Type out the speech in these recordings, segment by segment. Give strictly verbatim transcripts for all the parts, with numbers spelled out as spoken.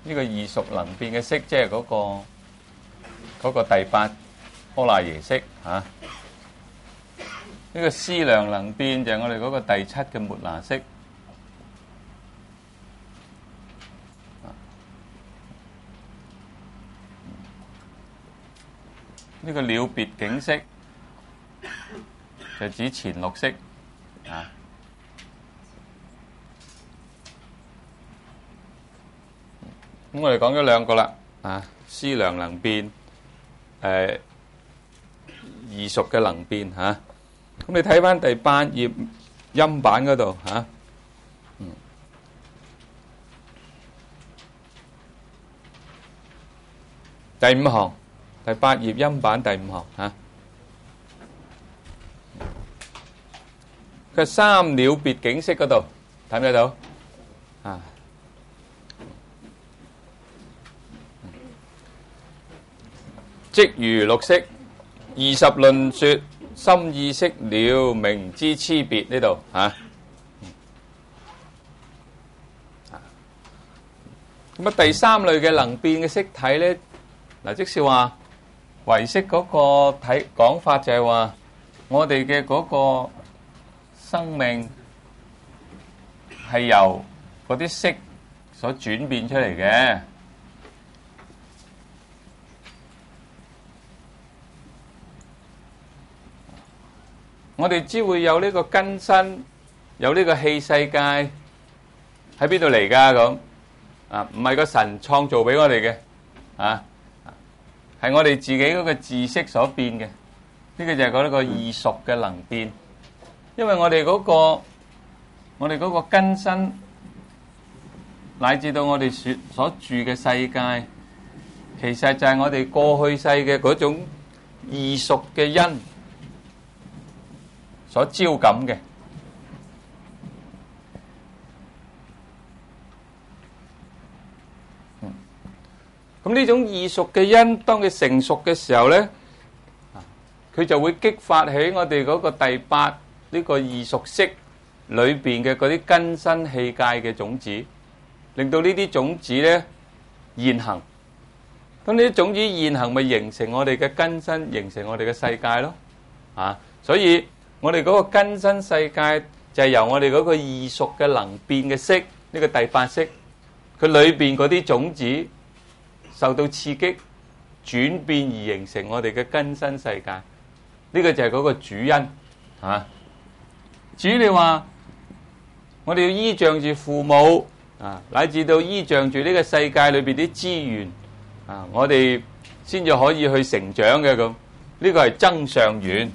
呢個異熟能變嘅式，即係嗰個嗰個第八柯納耶式嚇。呢個思量能變就係我哋嗰個第七嘅末那式。呢個了別境式就指前六式啊。咁我哋講咗兩個啦，啊，思量能變，誒異熟嘅能變嚇。咁你睇翻第八頁音版嗰度嚇，嗯，第五行，第八頁音版第五行嚇。佢三了別境式嗰度睇唔睇到啊？即如六式二十論說心意識了明知差別呢度嚇。咁啊第三類嘅能變嘅識體咧，嗱即是話唯識嗰個睇講法就係話我哋嘅嗰個生命係由嗰啲識所轉變出嚟嘅。我哋只會有呢個根身，有呢個器世界喺邊度嚟㗎咁啊？唔係個神創造俾我哋嘅啊，係我哋自己嗰個自識所變嘅。呢個就係嗰個異熟嘅能變，因為我哋嗰個我哋嗰個根身，乃至到我哋所所住嘅世界，其實就係我哋過去世嘅嗰種異熟嘅因所招感嘅。咁呢種異熟嘅因，當佢成熟嘅時候咧，佢就會激發起我哋嗰個第八呢個異熟識裏邊嘅嗰啲根身器界嘅種子，令到呢啲種子咧現行。咁呢啲種子現行，咪形成我哋嘅根身，形成我哋嘅世界咯。啊，所以我哋嗰個根身世界就係由我哋嗰個異熟嘅能變嘅識，呢個第八識，佢裏邊嗰啲種子受到刺激轉變而形成我哋嘅根身世界，呢個就係嗰個主因嚇。至於你話我哋要依仗住父母啊，乃至到依仗住呢個世界裏邊啲資源啊，我哋先至可以去成長嘅咁，呢個係增上緣。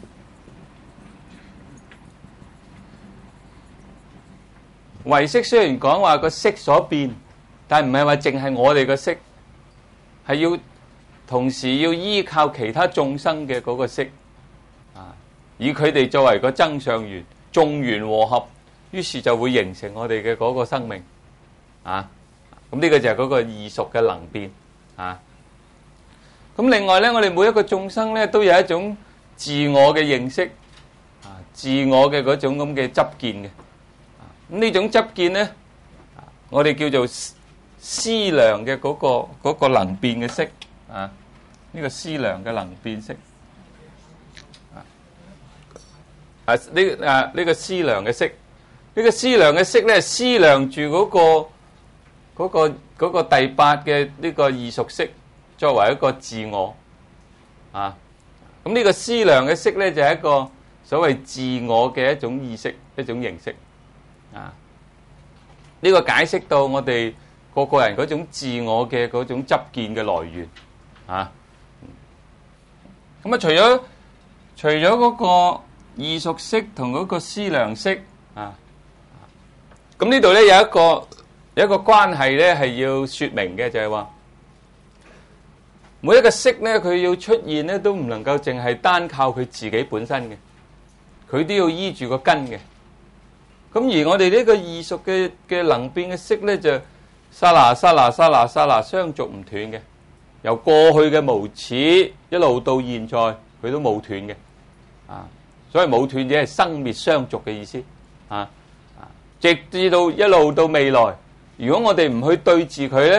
唯識雖然講話個識所變，但唔係話淨係我哋個識，係要同時要依靠其他眾生嘅嗰個識啊，以佢哋作為個增上緣，眾緣和合，於是就會形成我哋嘅嗰個生命啊。咁呢個就係嗰個異熟嘅能變啊。咁另外咧，我哋每一個眾生咧都有一種自我嘅認識啊，自我嘅嗰種咁嘅執見嘅。咁呢種執見咧，我哋叫做思量嘅嗰個嗰個能變嘅識啊，呢個思量嘅能變識啊，啊呢啊呢個思量嘅識，呢個思量嘅識咧，思量住嗰個嗰個嗰個第八嘅呢個異熟識作為一個自我啊，咁呢個思量嘅識咧就係一個所謂自我嘅一種意識，一種形式。啊！呢個解釋到我哋個個人嗰種自我嘅嗰種執見嘅來源啊。咁啊，除咗除咗嗰個異熟識同嗰個思量識啊，咁呢度咧有一個有一個關係咧係要説明嘅，就係話每一個識咧佢要出現咧都唔能夠淨係單靠佢自己本身嘅，佢都要依住個根嘅。咁而我哋呢個異熟嘅嘅能變嘅識咧，就剎那剎那剎那剎那相續唔斷嘅，由過去嘅無始一路到現在，佢都冇斷嘅，啊，所以冇斷只係生滅相續嘅意思，啊啊，直至到一路到未來，如果我哋唔去對治佢咧，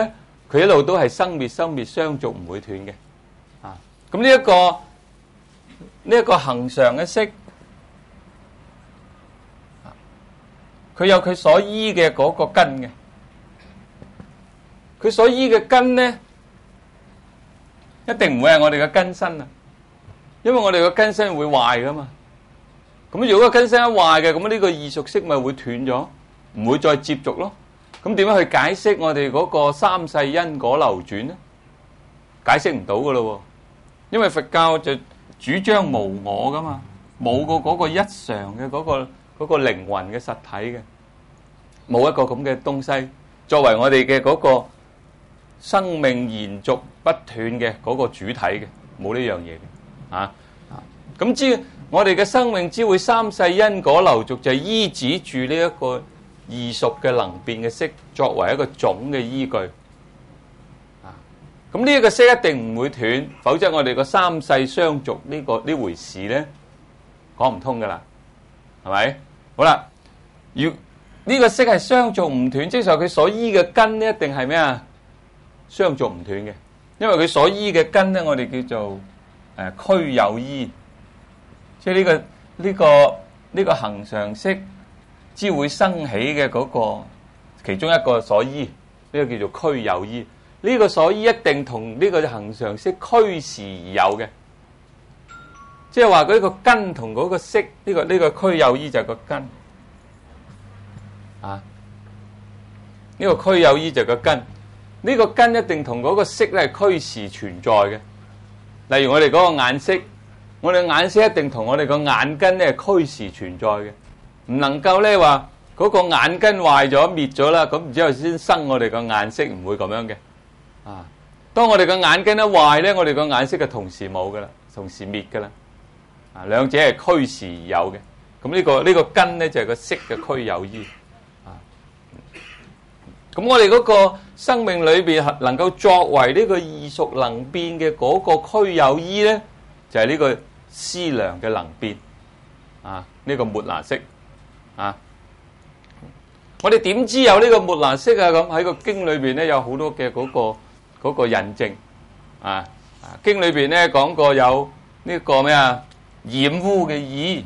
佢一路都係生滅生滅相續唔會斷嘅。啊，咁呢一個呢一個恆常嘅色，佢有佢所依嘅嗰個根嘅，佢所依嘅根咧，一定唔會係我哋嘅根身啊，因為我哋嘅根身會壞噶嘛。咁如果個根身一壞嘅，咁呢個異熟色咪會斷咗，唔會再接續咯。咁點樣去解釋我哋嗰個三世因果流轉咧？解釋唔到噶咯，因為佛教就主張無我噶嘛，冇個嗰個一常嘅嗰個嗰個靈魂嘅實體嘅，冇一個咁嘅東西作為我哋嘅嗰個生命延續不斷嘅嗰個主體嘅，冇呢樣嘢嘅啊啊！咁知我哋嘅生命只會三世因果流續，就係依止住呢一個異熟嘅能變嘅色作為一個總嘅依據啊！咁呢一個色一定唔會斷，否則我哋個三世相續呢個呢回事咧講唔通噶啦，係咪？好啦，要呢個色係相續唔斷，即係話佢所依嘅根咧，一定係咩啊？相續唔斷嘅，因為佢所依嘅根咧，我哋叫做誒俱有依，即係呢個呢個呢個恆常色之會生起嘅嗰個其中一個所依，呢個叫做俱有依。呢個所依一定同呢個恆常色俱時而有嘅，即係話嗰個根同嗰個色，呢個呢個俱有依就係個根啊，呢個俱有依就係個根。呢個根一定同嗰個色咧係俱時存在嘅。例如我哋嗰個眼色，我哋眼色一定同我哋個眼根咧係俱時存在嘅，唔能夠咧話嗰個眼根壞咗滅咗啦，咁然之後先生我哋個眼色，唔會咁樣嘅。啊，當我哋個眼根一壞咧，我哋個眼色就同時冇噶啦，同時滅噶啦。啊，兩者係俱時而有嘅。咁呢個呢個根咧就係個色嘅俱有依。咁我哋嗰個生命裏邊能夠作為呢個異熟能變嘅嗰個俱有依咧，就係呢個思量嘅能變啊，呢個末那色啊。我哋點知有呢個末那色啊？咁喺個經裏邊咧有好多嘅嗰個嗰個印證啊。經裏邊咧講過有呢個咩啊？染污嘅意。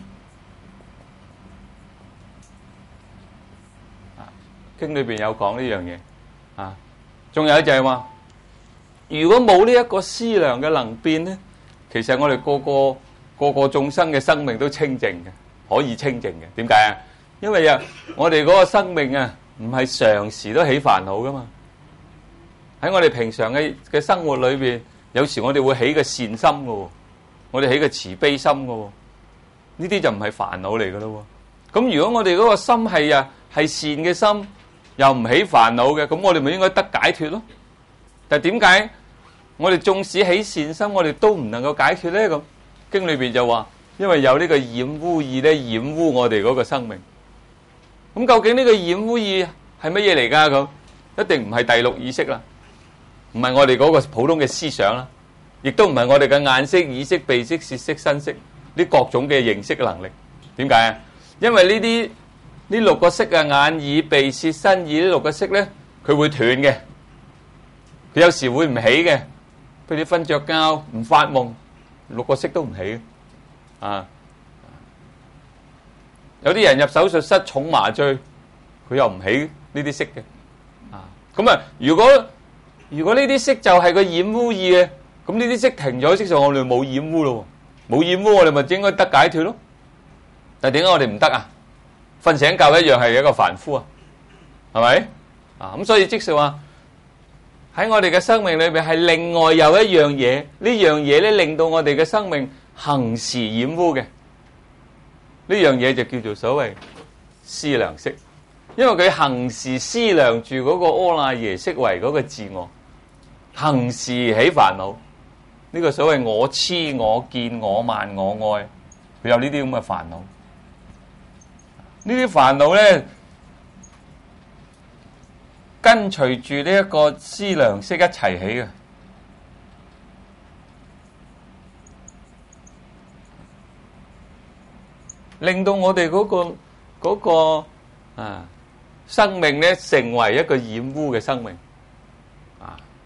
經裏邊有講呢樣嘢啊，仲有就係話，如果冇呢一個思量嘅能變咧，其實我哋個個個個眾生嘅生命都清淨嘅，可以清淨嘅。點解啊？因為啊，我哋嗰個生命啊，唔係常時都起煩惱噶嘛。喺我哋平常嘅嘅生活裏邊，有時我哋會起個善心噶，我哋起個慈悲心噶，呢啲就唔係煩惱嚟噶咯。咁如果我哋嗰個心係啊係善嘅心，又唔起煩惱嘅，咁我哋咪應該得解脫咯。但係點解我哋縱使起善心，我哋都唔能夠解脫咧？咁經裏邊就話，因為有呢個染污意咧，染污我哋嗰個生命。咁究竟呢個染污意係乜嘢嚟噶？咁一定唔係第六意識啦，唔係我哋嗰個普通嘅思想啦，亦都唔係我哋嘅眼識、耳識、鼻識、舌識、身識呢各種嘅認識嘅能力。點解啊？因為呢啲呢六個色啊，眼耳鼻舌身意呢六個色咧，佢會斷嘅，佢有時會唔起嘅。譬如你瞓着覺唔發夢，六個色都唔起嘅啊。有啲人入手術室重麻醉，佢又唔起呢啲色嘅啊。咁啊，如果如果呢啲色就係個染污意嘅，咁呢啲色停咗，色上我哋冇染污咯，冇染污我哋咪應該得解脫咯。但係點解我哋唔得啊？瞓醒覺一樣係一個凡夫啊，係咪啊？咁所以即係話喺我哋嘅生命裏邊係另外有一樣嘢，呢樣嘢咧令到我哋嘅生命恆時染污嘅，呢樣嘢就叫做所謂思量識，因為佢恆時思量住嗰個阿賴耶識為嗰個自我，恆時起煩惱，呢個所謂我痴我見我慢我愛，佢有呢啲咁嘅煩惱。呢啲煩惱咧，跟隨住呢一個思量識一齊起嘅，令到我哋嗰個嗰個啊生命咧成為一個染污嘅生命啊！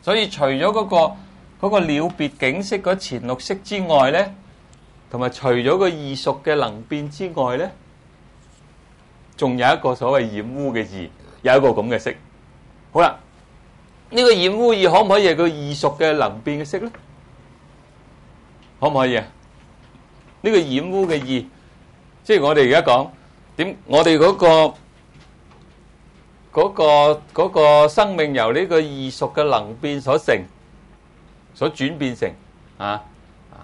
所以除咗嗰個嗰個了別境識嗰前六識之外咧，同埋除咗個異熟嘅能變之外咧，仲有一個所謂染污嘅異，有一個咁嘅識。好啦，呢個染污異可唔可以係個異熟嘅能變嘅識咧？可唔可以啊？呢個染污嘅異，即係我哋而家講點？我哋嗰個嗰個嗰個生命由呢個異熟嘅能變所成，所轉變成啊啊！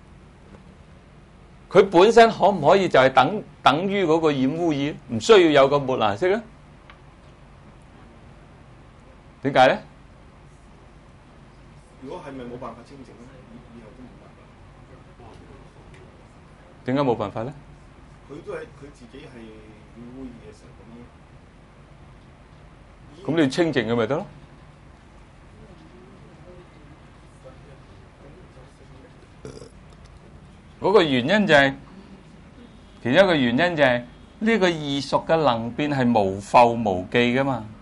佢本身可唔可以就係等等於嗰個染污異？唔需要有個末那識咧？點解咧？ 如果係咪冇辦法清淨咧？以後都冇辦法。 點解冇辦法咧？ 佢都係佢自己係染污異嘅時候咁。 咁你清淨佢咪得咯？嗰個原因就係，其中一個原因就係呢個異熟嘅能變係無覆無記噶嘛。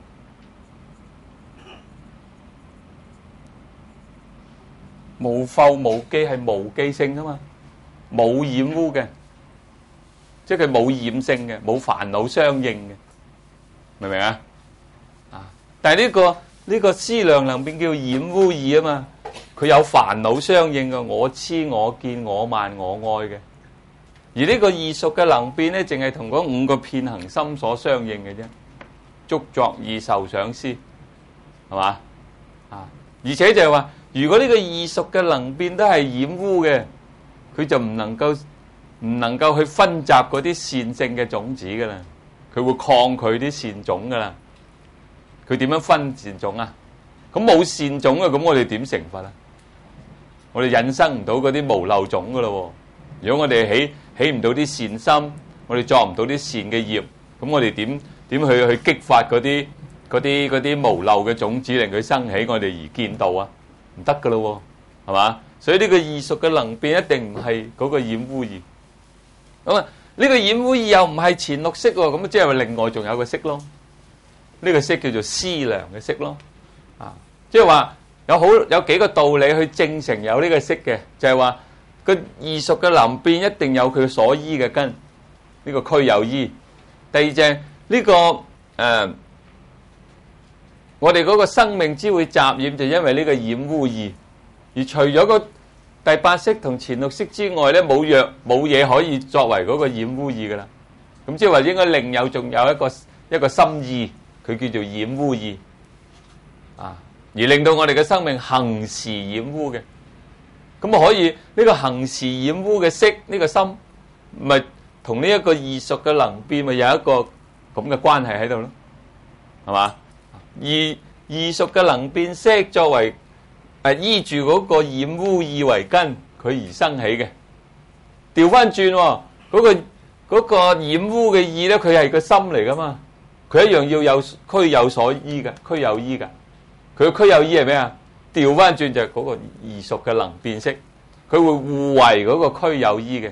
無覆無記係無記性噶嘛，冇染污嘅，即係佢冇染性嘅，冇煩惱相應嘅，明唔明啊？啊！但係呢個呢個思量能變叫染污異啊嘛，佢有煩惱相應嘅，我痴我見我慢我愛嘅，而呢個異熟嘅能變咧，淨係同嗰五個遍行心所相應嘅啫，觸作意受想思，係嘛？啊！而且就係話，如果呢個異熟嘅能變都係染污嘅，佢就唔能夠唔能夠去分集嗰啲善性嘅種子噶啦，佢會抗拒啲善種噶啦。佢點樣分善種啊？咁冇善種啊，咁我哋點成佛啊？我哋引生唔到嗰啲無漏種噶咯。如果我哋起起唔到啲善心，我哋作唔到啲善嘅業，咁我哋點點去去激發嗰啲嗰啲嗰啲無漏嘅種子，令佢生起，我哋而見到啊？唔得噶咯，係嘛？所以呢個異熟嘅能變一定唔係嗰個染污異。咁啊，呢個染污異又唔係前六識喎，咁即係話另外仲有個識咯。呢個識叫做思量嘅識咯。啊，即係話有好有幾個道理去證成有呢個識嘅，就係話個異熟嘅能變一定有佢所依嘅根，呢個俱有依。第二就係呢個誒。我哋嗰個生命之會雜染，就因為呢個染污異。而除咗個第八識同前六識之外咧，冇藥冇嘢可以作為嗰個染污異噶啦。咁即係話應該另有仲有一個一個心意，佢叫做染污異啊，而令到我哋嘅生命恆時染污嘅。咁啊可以呢、呢個恆時染污嘅識呢個心，咪同呢一個異熟嘅能變咪有一個咁嘅關係喺度咯，係嘛？而異熟嘅能變識作為誒依住嗰個染污異為根，佢而生起嘅。調翻轉嗰個嗰、嗰個染污嘅異咧，佢係個心嚟噶嘛，佢一樣要有俱有所依嘅，俱有依噶。佢嘅俱有依係咩啊？調翻轉就係嗰個異熟嘅能變識，佢會互為嗰個俱有依嘅，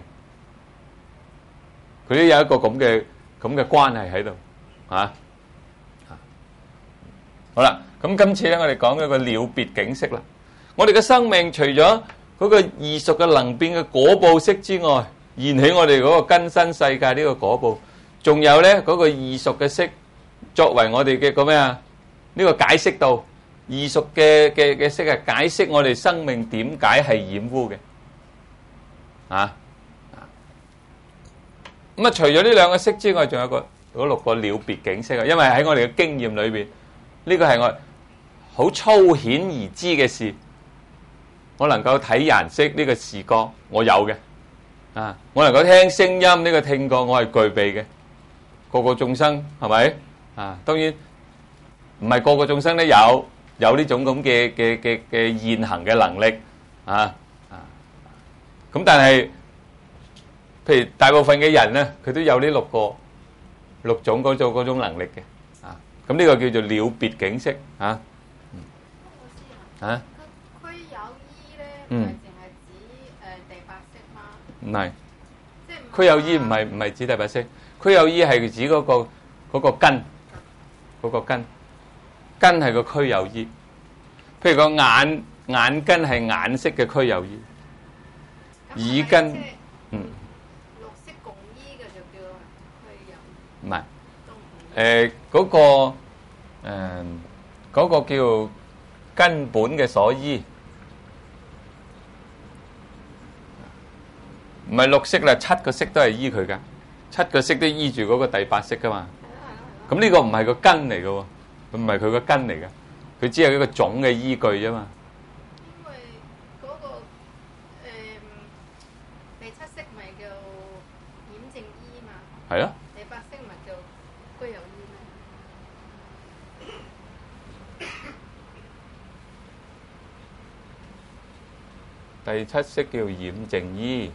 佢都有一個咁嘅咁嘅關係喺度啊。好啦，咁今次咧，我哋講一個了別境識啦。我哋嘅生命除咗嗰個異熟嘅能變嘅果報識之外，現起我哋嗰個根身世界呢個果報，仲有咧嗰個異熟嘅識，作為我哋嘅個咩啊？呢個解釋到異熟嘅嘅嘅識係解釋我哋生命點解係染污嘅啊。咁啊，除咗呢兩個識之外，仲有個嗰六個了別境識啊。因為喺我哋嘅經驗裏邊。呢個係我好粗顯而知嘅事，我能夠睇顏色呢個視覺，我有嘅啊！我能夠聽聲音呢個聽覺，我係具備嘅。個個眾生係咪啊？當然唔係個個眾生都有有呢種咁嘅嘅嘅嘅現行嘅能力啊啊！咁但係，譬如大部分嘅人咧，佢都有呢六個六種嗰種嗰種能力嘅。咁呢個叫做了別境識嚇，嚇。 俱有依咧，唔係淨係指誒第八識嗎？ 唔係，即係俱有依唔係唔係指第八識，俱有依係指嗰個嗰個根，嗰個根，根係個俱有依。 譬如個眼眼根係眼色嘅區有衣，耳根嗯綠色共衣嘅就叫區有。 唔係誒嗰個誒嗰個叫根本嘅所依，唔係綠色啦，七個色都係依佢噶，七個色都依住嗰個第八色噶嘛。咁呢個唔係個根嚟嘅喎，佢唔係佢個根嚟嘅，佢只係一個總嘅依據啫嘛。 因為嗰、那個誒、呃、第七色咪叫掩正衣嘛， 係咯。 第八色咪叫居有衣咩？ 第七色叫掩正衣。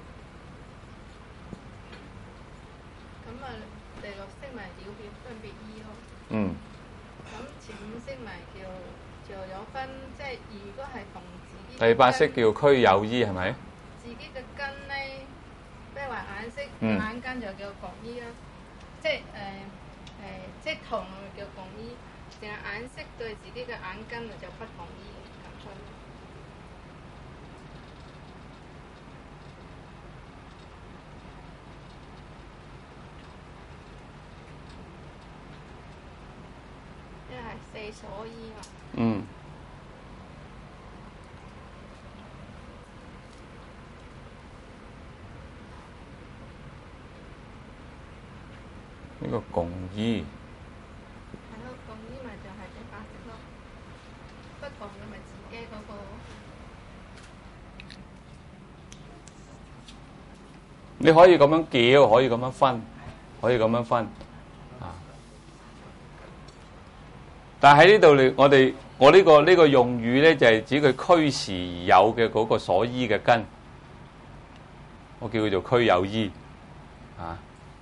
咁啊，第六色咪了別分別衣咯。 嗯。 咁前五色咪叫就有分，即係如果係同自己第八色叫區有衣係咪？ 自己嘅根咧，即係話眼色、 嗯眼根就叫共衣啦。即係誒誒，即係同叫共衣，淨係眼色對自己嘅眼根就不同衣咁分。因為係四所依嘛。 嗯。呢個共衣。 係咯，共衣咪就係第八色咯，不共嘅咪自己嗰個。 你可以咁樣叫，可以咁樣分，可以咁樣分啊！但係喺呢度，你我哋我呢個呢個用語咧，就係指佢俱時而有嘅嗰個所依嘅根，我叫佢做俱有依啊。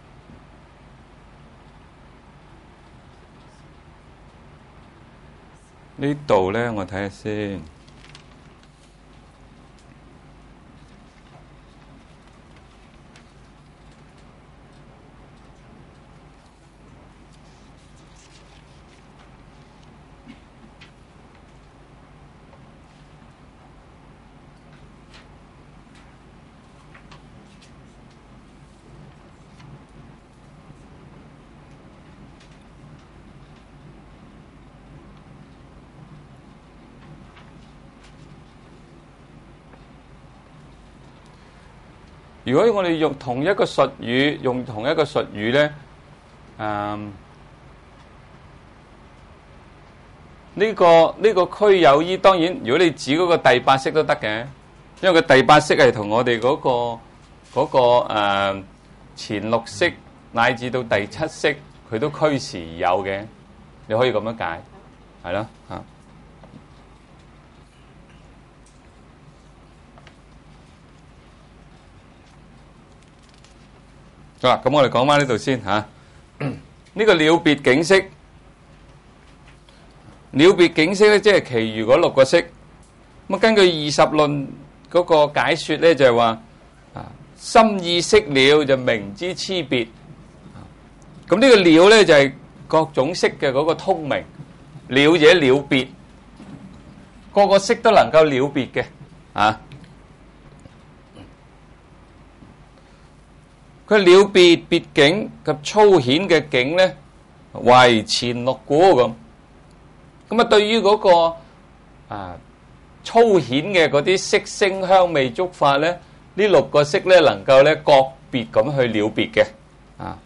呢度咧，我睇下先。如果我哋用同一個術語，用同一個術語咧，誒、嗯，呢、這個呢、這個區有依，當然如果你指嗰個第八色都得嘅，因為個第八色係同我哋嗰、那個嗰、那個誒、呃、前六色乃至到第七色，佢都俱時而有嘅，你可以咁樣解，係咯嚇。好啦，咁我哋講翻呢度先嚇。呢、這個了別境色，了別境色咧，即係其餘嗰六個色。咁根據二十論嗰個解説咧，就係話啊，心意識了就明之差別。咁呢個了咧就係、是、各種色嘅嗰個通明，了者了別，個個色都能夠了別嘅啊。佢了別別境及粗顯嘅境咧，為前六故咁。咁啊，對於嗰個啊粗顯嘅嗰啲色聲香味觸法咧，呢六個色咧能夠咧個別咁去了別嘅啊。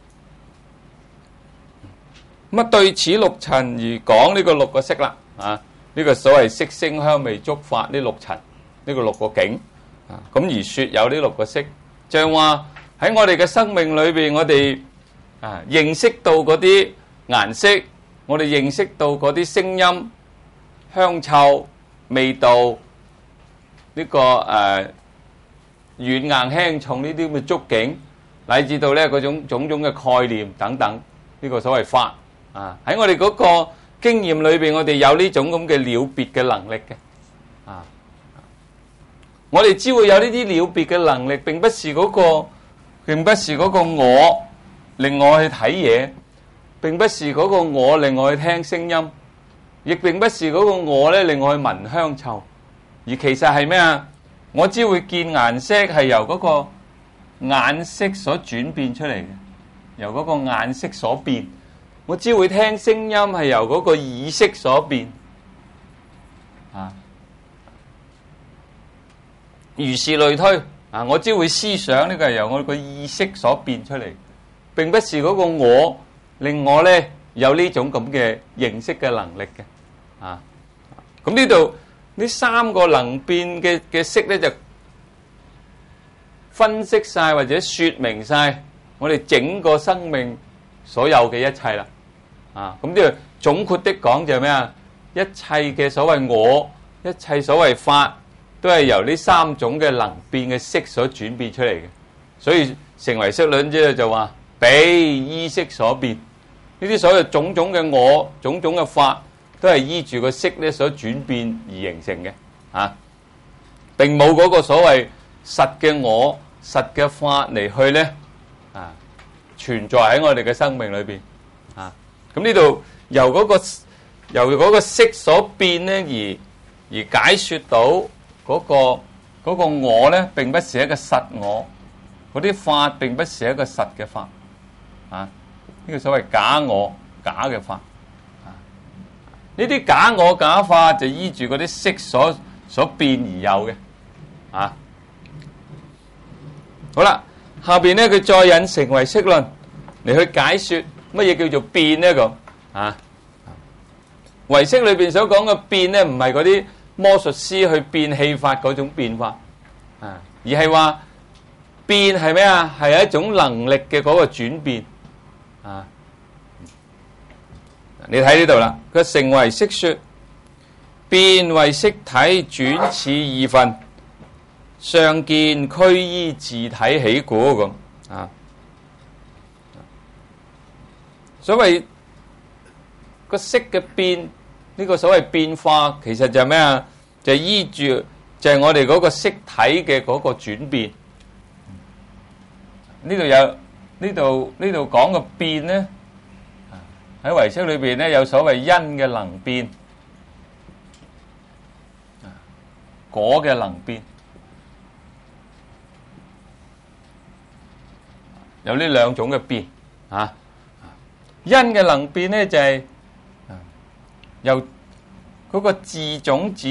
咁啊，對此六塵而講呢個六個色啦啊，呢個所謂色聲香味觸法呢六塵，呢個六個境啊，咁而說有呢六個色，就係話。喺我哋嘅生命裏邊，我哋啊認識到嗰啲顏色，我哋認識到嗰啲聲音、香臭、味道，呢個誒軟硬輕重呢啲咁嘅觸境，乃至到咧嗰種種種嘅概念等等，呢個所謂法啊，喺我哋嗰個經驗裏邊，我哋有呢種咁嘅了別嘅能力嘅啊。我哋只會有呢啲了別嘅能力，並不是嗰個。並不是嗰個我令我去睇嘢，並不是嗰個我令我去聽聲音， 亦並不是嗰個我咧令我去聞香臭，而其實係咩啊？我只會見顏色係由嗰個眼色所轉變出嚟嘅，由嗰個眼色所變。我只會聽聲音係由嗰個耳識所變。啊，如是類推。啊，我只會思想呢個係由我個意識所變出嚟，並不是嗰個我令我咧有呢種咁嘅認識嘅能力嘅。啊，咁呢度呢三個能變嘅嘅識咧，就分析晒或者說明晒我哋整個生命所有嘅一切啦。啊，咁呢個總括的講就係咩啊？一切嘅所謂我，一切所謂法，都係由呢三種嘅能變嘅識所轉變出嚟嘅。所以成唯識論者就話彼依識所變。呢啲所謂種種嘅我，種種嘅法，都係依住個識咧所轉變而形成嘅。啊，並冇嗰個所謂實嘅我、實嘅法嚟去咧啊存在喺我哋嘅生命裏邊。啊，咁呢度由嗰個由嗰個識所變咧而而解說到嗰個嗰個我咧，並不是一個實我，嗰啲法並不是一個實嘅法。啊，呢個所謂假我、假嘅法。啊，呢啲假我、假法就依住嗰啲識所所變而有嘅。啊，好啦，下邊咧佢再引成唯識論嚟去解說乜嘢叫做變呢？咁啊，唯識裏邊所講嘅變咧，唔係嗰啲魔術師去變戲法嗰種變法啊，而係話變係咩啊？係一種能力嘅嗰個轉變啊。你睇呢度啦，佢成唯識說變為色體轉似二分，相見俱依自體起故咁啊。所謂個色嘅變，呢個所謂變化，其實就係咩啊？就係依住就係我哋嗰個色體嘅嗰個轉變。呢度有呢度呢度講嘅變咧，喺唯識裏邊咧有所謂因嘅能變，果嘅能變，有呢兩種嘅變啊。因嘅能變咧就係由嗰個自種子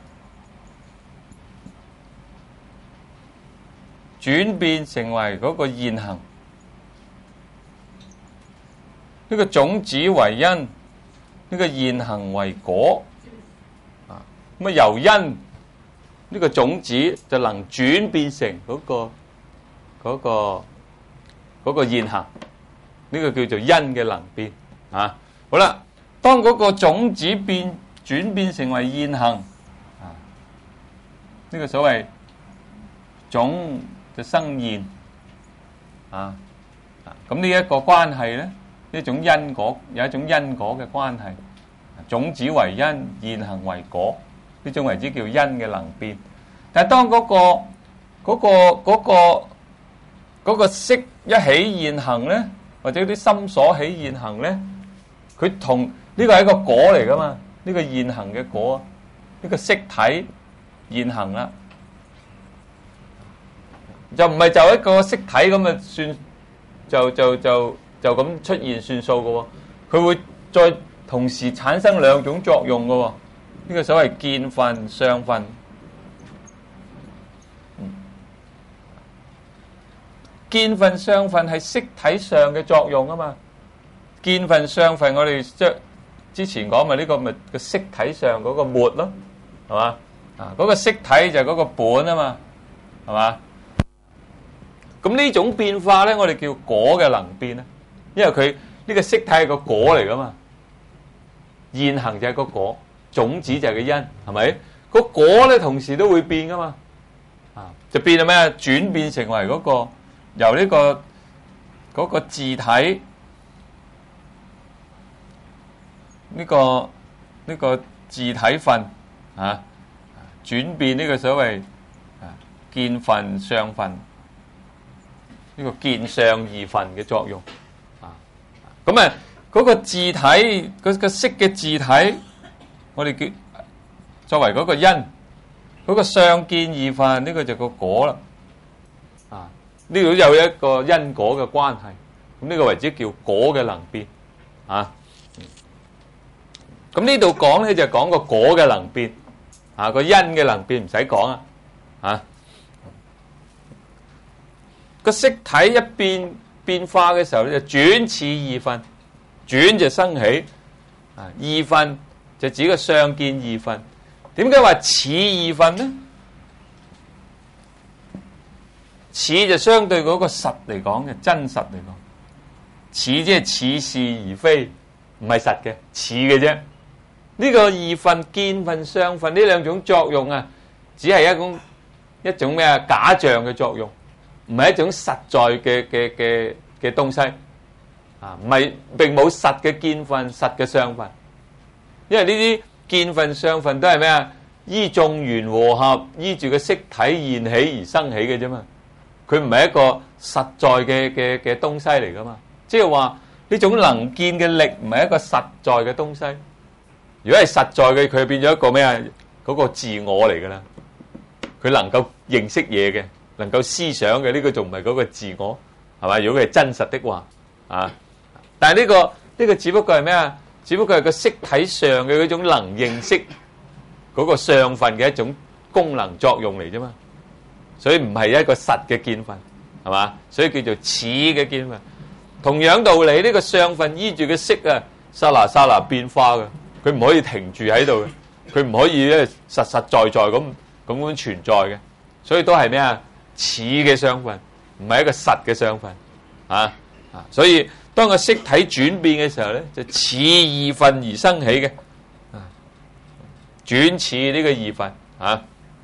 轉變成為嗰個現行，呢個種子為因，呢個現行為果啊。咁啊由因呢個種子就能轉變成嗰個嗰個嗰個現行。呢個叫做因嘅能變啊！好啦，當嗰個種子變轉變成為現行啊，呢個所謂種就生現啊。咁呢一個關係咧，呢種因果有一種因果嘅關係，種子為因，現行為果，呢種為之叫因嘅能變。但係當嗰個嗰個嗰個嗰個識一起現行咧，或者啲心所起現行咧，佢同呢個係一個果嚟噶嘛？呢個現行嘅果，呢個色體現行啦，就唔係就一個色體咁啊算，就就就就咁出現算數噶喎。佢會再同時產生兩種作用噶喎。呢個所謂見分、相分。見分相分係色體上嘅作用啊嘛，見分相分我哋即之前講咪呢個咪個色體上嗰個末咯，係嘛啊？嗰個色體就係嗰個本啊嘛，係嘛？咁呢種變化咧，我哋叫果嘅能變啊，因為佢呢個色體係個果嚟噶嘛，現行就係個果，種子就係個因，係咪？個果咧同時都會變噶嘛，啊就變咗咩啊？轉變成為嗰個。由呢個嗰個自體呢個呢個自體分啊，轉變呢個所謂啊見分相分，呢個見相二分嘅作用啊。咁啊嗰個自體嗰個識嘅自體我哋叫作為嗰個因，嗰、嗰個相見二分，呢、呢個就個果啦。啊，呢度有一個因果嘅關係，咁呢個為之叫果嘅能變。啊，咁呢度講咧就講個果嘅能變，啊個因嘅能變唔使講啊，啊個色體一變變化嘅時候咧就轉似二分，轉就生起，啊二分就指個相見二分。點解話似二分呢？似就相對嗰個實嚟講嘅真實嚟講，似即係似是而非，唔係實嘅，似嘅啫。呢個二分、見分、相分呢兩種作用啊，只係一種一種咩啊假象嘅作用，唔係一種實在嘅嘅嘅嘅東西啊，唔係並冇實嘅見分、實嘅相分。因為呢啲見分、相分都係咩啊？依眾緣和合，依住個色體現起而生起嘅啫嘛。佢唔係一個實在嘅嘅嘅東西嚟噶嘛。即係話呢種能見嘅力唔係一個實在嘅東西。如果係實在嘅，佢變咗一個咩啊？嗰個自我嚟噶啦。佢能夠認識嘢嘅，能夠思想嘅，呢個仲唔係嗰個自我係嘛？如果佢係真實的話啊，但係呢個呢個只不過係咩啊？只不過係個色體上嘅嗰種能認識嗰個相分嘅一種功能作用嚟啫嘛。所以唔係一個實嘅見分，係嘛？所以叫做似嘅見分。同樣道理，呢個相分依住嘅色啊，剎那剎那變化嘅，佢唔可以停住喺度嘅，佢唔可以咧實實在在咁咁樣存在嘅。所以都係咩啊？似嘅相分，唔係一個實嘅相分啊啊！所以當個色體轉變嘅時候咧，就似二分而生起嘅啊，轉似呢個二分啊。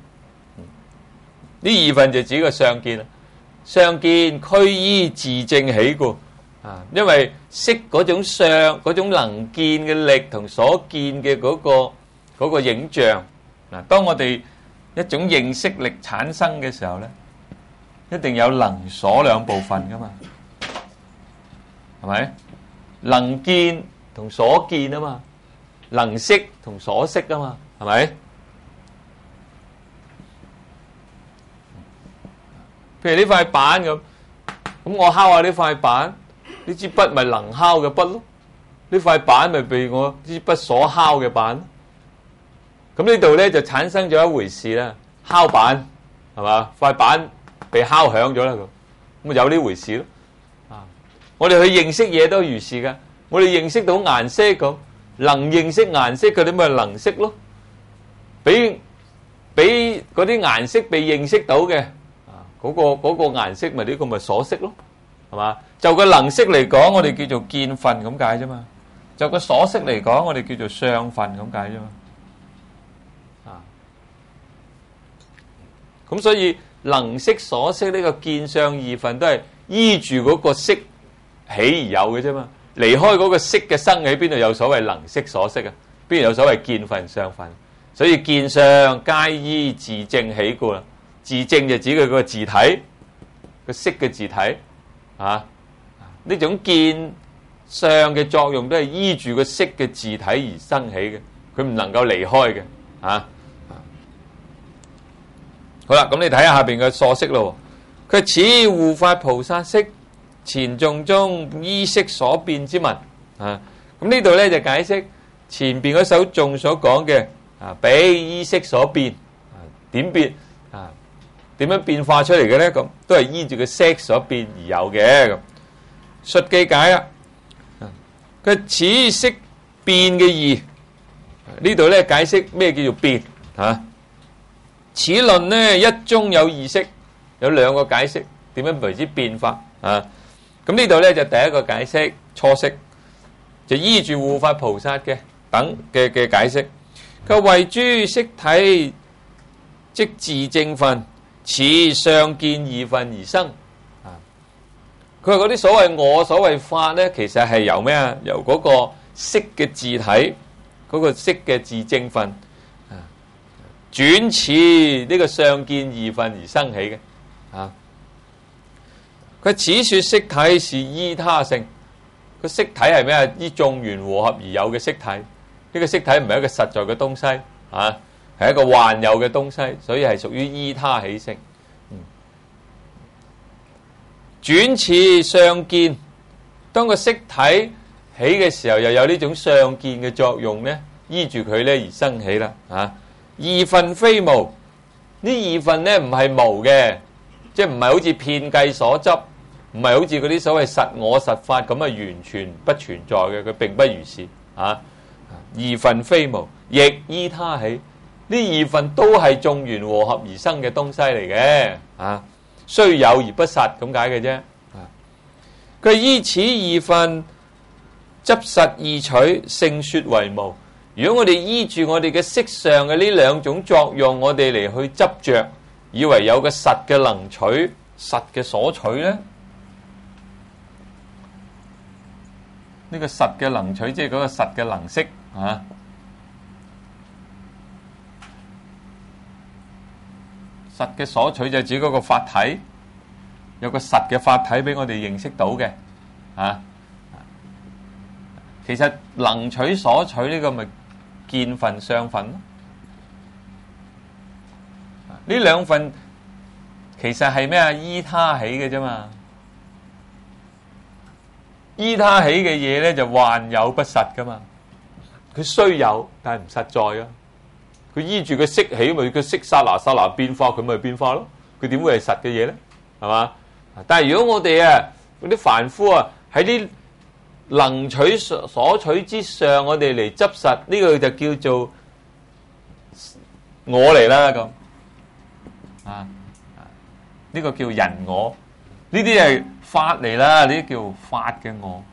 呢二分就指個相見啦，相見俱依自正起故啊，因為色嗰種相嗰種能見嘅力同所見嘅嗰個嗰個影像嗱，當我哋一種認識力產生嘅時候咧，一定有能所兩部分噶嘛，係咪？能見同所見啊嘛，能識同所識啊嘛，係咪？譬如呢塊板咁，咁我敲下呢塊板，呢支筆咪能敲嘅筆咯，呢塊板咪被我呢支筆所敲嘅板。咁呢度咧就產生咗一回事啦，敲板係嘛？塊板被敲響咗啦，咁咁有呢回事咯。啊，我哋去認識嘢都如是噶，我哋認識到顏色咁，能認識顏色嗰啲咪能識咯，俾俾嗰啲顏色被認識到嘅。嗰個嗰個顏色咪呢個咪所識咯，係嘛？就個能識嚟講，我哋叫做見分咁解啫嘛。就個所識嚟講，我哋叫做相分咁解啫嘛。啊，咁所以能識所識呢個見相二分都係依住嗰個識起而有嘅啫嘛。離開嗰個識嘅生起，邊度有所謂能識所識啊？邊度有所謂見分相分？所以見相皆依自正起故啦。自正就指佢個自體，個色嘅自體啊，呢種見相嘅作用都係依住個色嘅自體而生起嘅，佢唔能夠離開嘅啊。好啦，咁你睇下下邊嘅疏釋咯。佢此護法菩薩識，前頌中依色所變之文啊。咁呢度咧就解釋前邊嗰首頌所講嘅啊，比依色所變啊，點變啊？點樣變化出嚟嘅咧？咁都係依住個色所變而有嘅。咁述記解啦，佢此色變嘅義，呢度咧解釋咩叫做變啊？此論呢一中有二識，有兩個解釋，點樣為之變化啊？咁呢度咧就第一個解釋初釋，就依住護法菩薩嘅等嘅嘅解釋。佢為諸色體即自正分，此相見二分而生啊！佢話嗰啲所謂我所謂法咧，其實係由咩啊？由嗰個色嘅自體，嗰、嗰個色嘅自正分啊，轉似呢個相見二分而生起嘅啊！佢此說色體是依他性，個色體係咩啊？依眾緣和合而有嘅色體， 呢個色體唔係一個實在嘅東西啊，係一個幻有嘅東西，所以係屬於依他起色。嗯，轉似相見，當個色體起嘅時候，又有呢種相見嘅作用咧，依住佢咧而生起啦。啊，二分非無，呢二分咧唔係無嘅，即係唔係好似遍計所執，唔係好似嗰啲所謂實我實法咁啊，完全不存在嘅，佢並不如是。啊，二分非無，亦依他起，呢二分都係眾緣和合而生嘅東西嚟嘅。啊，雖有而不實咁解嘅啫。啊，佢依此二分執實二取，勝說為無。如果我哋依住我哋嘅色上嘅呢兩種作用，我哋嚟去執着，以為有個實嘅能取、實嘅所取咧，呢個實嘅能取即係嗰個實嘅能識啊。實嘅所取就指嗰個法體，有個實嘅法體俾我哋認識到嘅啊。其實能取所取呢個咪見分相分咯。呢兩份其實係咩啊？依他起嘅啫嘛。依他起嘅嘢咧就幻有不實噶嘛。佢雖有，但係唔實在啊。佢依住個色起，咪個色剎那剎那變化，佢咪變化咯。佢點會係實嘅嘢咧？係嘛？但係如果我哋啊嗰啲凡夫啊喺啲能取所取之上，我哋嚟執實呢個就叫做我嚟啦咁啊！呢個叫人我，呢啲係法嚟啦，呢啲叫法嘅我。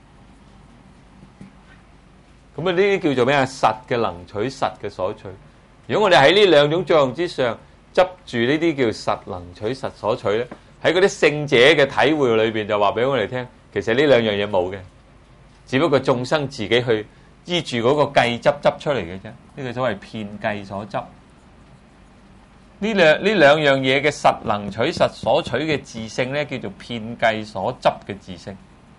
咁啊，呢啲叫做咩啊？實嘅能取，實嘅所取。如果我哋喺呢兩種作用之上執住呢啲叫實能取、實所取咧，喺嗰啲聖者嘅體會裏邊就話俾我哋聽，其實呢兩樣嘢冇嘅。只不過眾生自己去依住嗰個計執執出嚟嘅啫，呢個所謂遍計所執。呢兩呢兩樣嘢嘅實能取實所取嘅自性咧，叫做遍計所執嘅自性。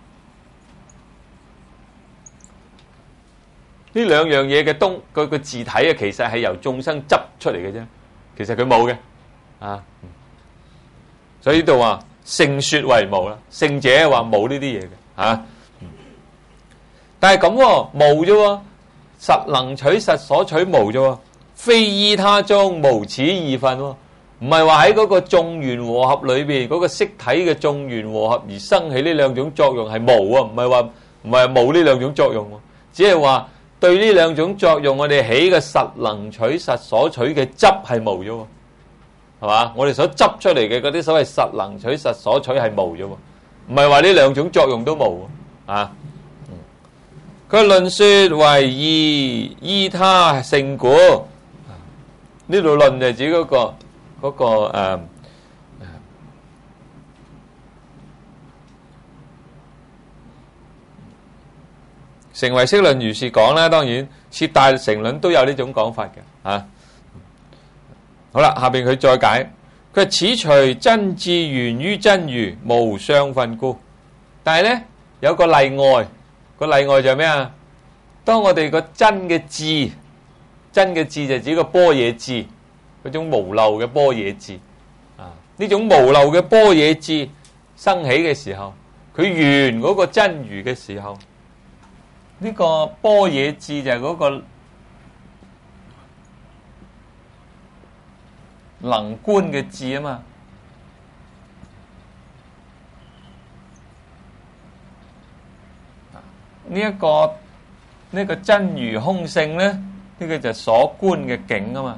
呢兩樣嘢嘅東個個自體啊，其實係由眾生執出嚟嘅啫，其實佢冇嘅啊。所以呢度話勝說為無啦，聖者話冇呢啲嘢嘅啊。但係咁喎，無啫喎，實能取實所取無啫喎，非依他中無此二分喎，唔係話喺嗰個眾緣和合裏邊嗰個色體嘅眾緣和合而生起呢兩種作用係無啊，唔係話唔係冇呢兩種作用喎，只係話對呢兩種作用我哋起嘅實能取實所取嘅執係無啫喎，係嘛？我哋所執出嚟嘅嗰啲所謂實能取實所取係無啫喎，唔係話呢兩種作用都無啊。佢論說為二依他勝故，呢度論就指嗰、那個嗰、那個誒、呃，成唯識論如是講啦。當然，攝大乘論都有呢種講法嘅啊。好啦，下邊佢再解，佢此除真智源於真如，無相分故。但係咧有個例外。個例外就係咩啊？當我哋個真嘅智，真嘅智就指個般若智，嗰種無漏嘅般若智啊。呢種無漏嘅般若智生起嘅時候，佢緣嗰個真如嘅時候，呢個般若智就係嗰個能觀嘅智啊嘛。呢一個呢個真如空性咧，呢個就係所觀嘅境啊嘛。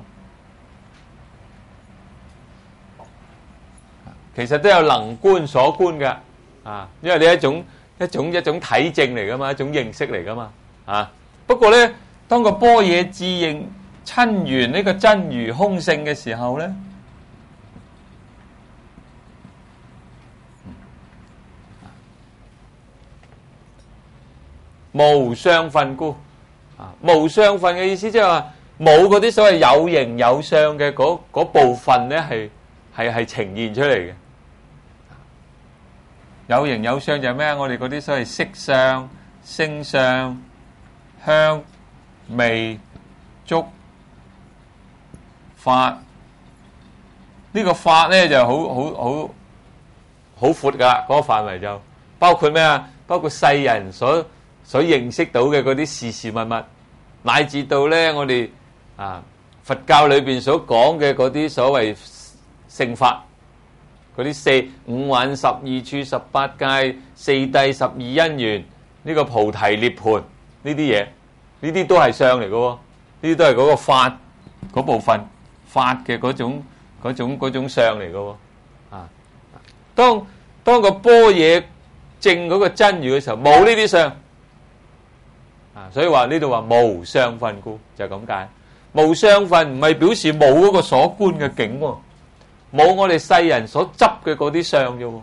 其實都有能觀所觀嘅啊，因為呢一種一種一種體證嚟噶嘛，一種認識嚟噶嘛啊。不過咧，當個般若智認親緣呢個真如空性嘅時候咧，無相分故啊！無相分嘅意思即係話冇嗰啲所謂有形有相嘅嗰嗰部分咧，係係係呈現出嚟嘅。有形有相就係咩啊？我哋嗰啲所謂色相、聲相、香微觸法。呢個法咧就好好好好闊噶，嗰個範圍就包括咩啊？包括世人所所認識到嘅嗰啲事事物物，乃至到咧我哋啊佛教裏邊所講嘅嗰啲所謂聖法，嗰啲四五蘊、十二處、十八界、四諦、十二因緣，呢個菩提涅槃呢啲嘢，呢啲都係相嚟嘅喎，呢啲都係嗰個法嗰部分法嘅嗰種。嗰種嗰種相嚟嘅喎，啊！當當個般若證嗰個真如嘅時候，冇呢啲相，啊！所以話呢度話無相分故，就係咁解。無相分唔係表示冇嗰個所觀嘅境喎，冇我哋世人所執嘅嗰啲相啫喎。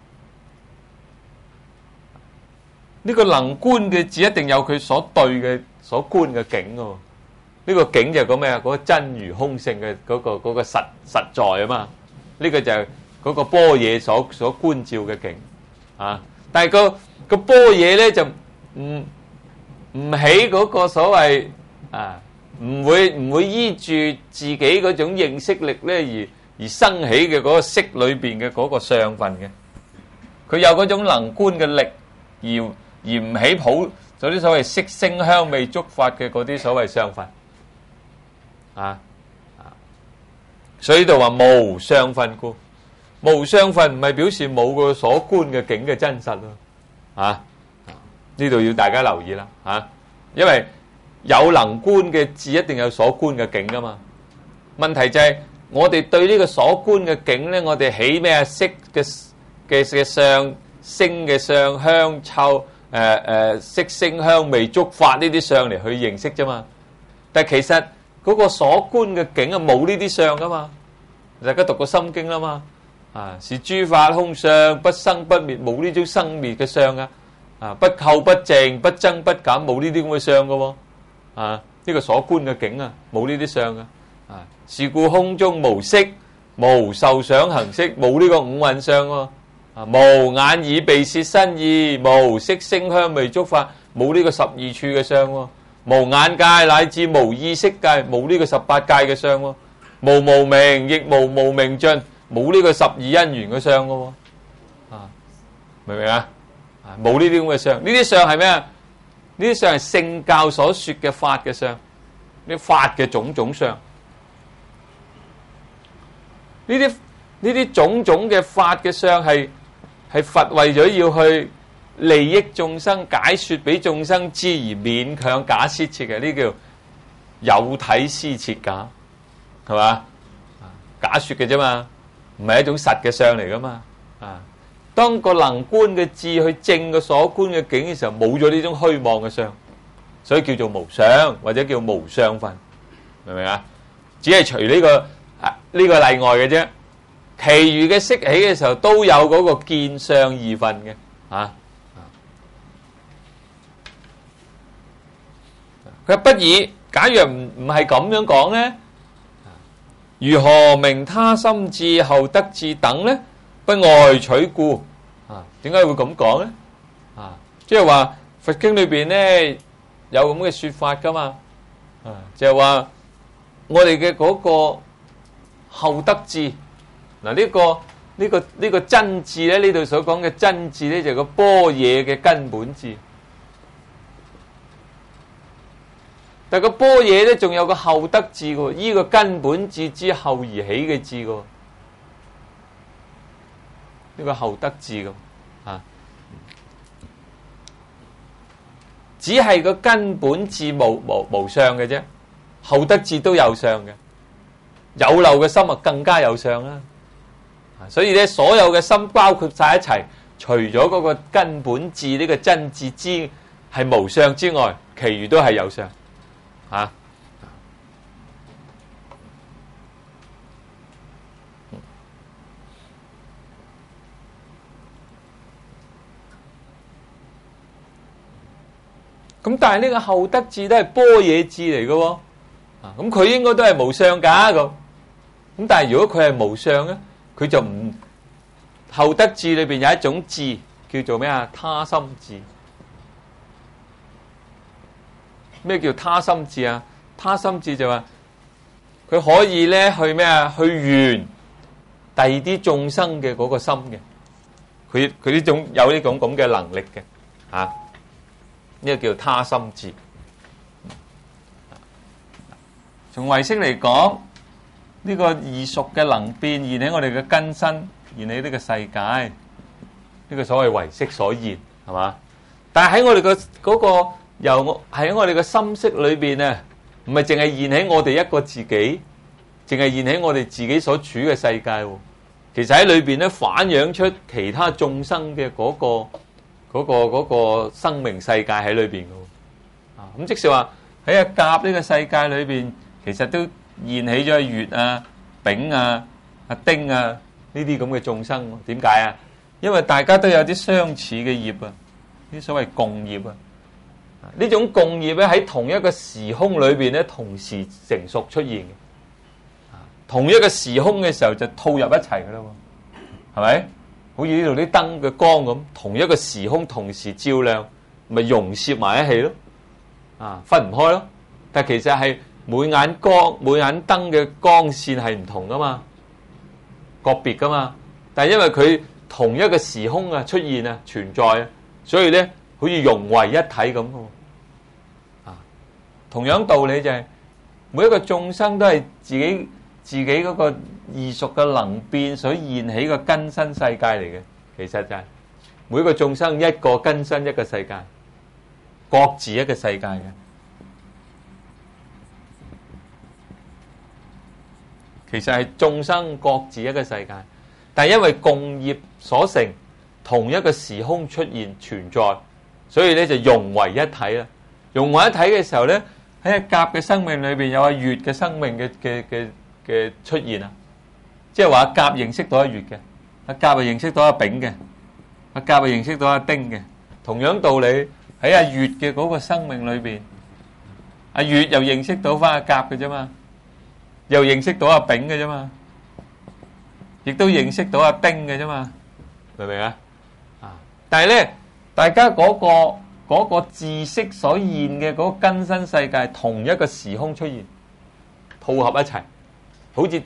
呢個能觀嘅字一定有佢所對嘅所觀嘅境喎。呢個境就係個咩啊？嗰個真如空性嘅嗰個嗰個實實在啊嘛。呢個就係嗰個般若所所觀照嘅境啊。但係個個般若咧就唔唔起嗰個所謂啊，唔會唔會依住自己嗰種認識力咧而而生起嘅嗰個色裏邊嘅嗰個相分嘅。佢有嗰種能觀嘅力，而而唔起普嗰啲所謂色聲香味觸法嘅嗰啲所謂相分。啊啊！所以呢度話無相分故，無相分唔係表示冇個所觀嘅境嘅真實咯。啊，呢度要大家留意啦。啊，因為有能觀嘅字一定有所觀嘅境噶嘛。問題就係我哋對呢個所觀嘅境咧，我哋起咩啊？色嘅嘅嘅相、聲嘅相、香臭誒誒色聲香味觸法呢啲相嚟去認識啫嘛。但係其實嗰個所觀嘅境啊，冇呢啲相噶嘛。大家讀過心經啦嘛，啊是諸法空相，不生不滅，冇呢種生滅嘅相啊，啊不垢不淨，不增不減，冇呢啲咁嘅相噶喎，啊呢個所觀嘅境啊，冇呢啲相啊，啊是故空中無色，無受想行識，冇呢個五蘊相喎，啊無眼耳鼻舌身意，無色聲香味觸法，冇呢個十二處嘅相喎。無眼界乃至無意識界，冇呢個十八界嘅相喎。無無明亦無無明盡，冇呢個十二因緣嘅相嘅喎。啊，明唔明啊？啊，冇呢啲咁嘅相，呢啲相係咩啊？呢啲相係聖教所說嘅法嘅相，呢法嘅種種相。呢啲呢啲種種嘅法嘅相係係佛為咗要去利益眾生，解說俾眾生知而勉強假施設嘅，呢叫有體施設假，係嘛？假說嘅啫嘛，唔係一種實嘅相嚟噶嘛。啊，當個能觀嘅智去證個所觀嘅境嘅時候，冇咗呢種虛妄嘅相，所以叫做無相或者叫無相分，明唔明啊？只係除呢個啊呢個例外嘅啫，其餘嘅色起嘅時候都有嗰個見相二分嘅，啊。佢不以，假若唔唔係咁樣講咧，如何明他心智後得智等咧？不外取故啊？點解會咁講咧？啊，即係話佛經裏邊咧有咁嘅說法噶嘛？啊，就係話我哋嘅嗰個後得智嗱，呢個呢個呢個真智咧，呢度所講嘅真智咧，就係個般若嘅根本智。但個般若咧，仲有個後得智嘅，依個根本智之後而起嘅智嘅，呢個後得智嘅，啊，只係個根本智無無無相嘅啫，後得智都有相嘅，有漏嘅心啊更加有相啦，所以咧所有嘅心包括晒一齊，除咗嗰個根本智呢個真智之係無相之外，其餘都係有相。啊，咁但係呢個後得智都係般若智嚟嘅喎，啊，咁佢應該都係無相噶咁，咁但係如果佢係無相咧，佢就唔後得智裏邊有一種智叫做咩啊？他心智。 咩叫他心智啊？他心智就話佢可以咧去咩啊？去緣第二啲眾生嘅嗰個心嘅，佢佢呢種有呢種咁嘅能力嘅嚇，呢、啊這個叫他心智。從唯識嚟講，呢、這個異熟嘅能變現喺我哋嘅根身，現喺呢個世界，呢、這個所謂唯識所現，係嘛？但係喺我哋嘅嗰個由喺我哋嘅心識裏邊啊，唔係淨係現喺我哋一個自己。淨係現喺我哋自己所處嘅世界，其實喺裏邊咧反映出其他眾生嘅嗰個嗰個嗰個生命世界喺裏邊嘅。啊，咁即是話喺阿甲呢個世界裏邊，其實都現起咗阿乙啊、丙啊、阿丁啊呢啲咁嘅眾生。點解啊？因為大家都有啲相似嘅業啊，啲所謂共業啊。呢種共業咧喺同一個時空裏邊咧同時成熟出現嘅。同一個時空嘅時候就套入一齊噶啦，係咪？好似呢度啲燈嘅光咁，同一個時空同時照亮，咪融攝埋一起咯。啊，分唔開咯。但其實係每眼光、每眼燈嘅光線係唔同噶嘛，個別噶嘛。但係因為佢同一個時空啊出現啊存在啊，所以咧好似融為一體咁嘅。啊，同樣道理就係、是、每一個眾生都係自己。自己嗰個異熟嘅能變所現起個根身世界嚟嘅，其實就係每個眾生一個根身一個世界，各自一個世界嘅。其實係眾生各自一個世界，但係因為共業所成，同一個時空出現存在，所以咧就融為一體啦。融為一體嘅時候咧，喺阿甲嘅生命裏邊有阿乙嘅生命嘅嘅嘅。嘅出現啊，即係話阿甲認識到阿乙嘅，阿甲啊認識到阿丙嘅，阿甲啊認識到阿丁嘅。同樣道理喺阿乙嘅嗰個生命裏邊，阿乙又認識到翻阿甲嘅啫嘛，又認識到阿丙嘅啫嘛，亦都認識到阿丁嘅啫嘛，明唔明啊？啊！但係咧，大家嗰個嗰個知識所現嘅嗰個根身世界，同一個時空出現，套合一齊。好似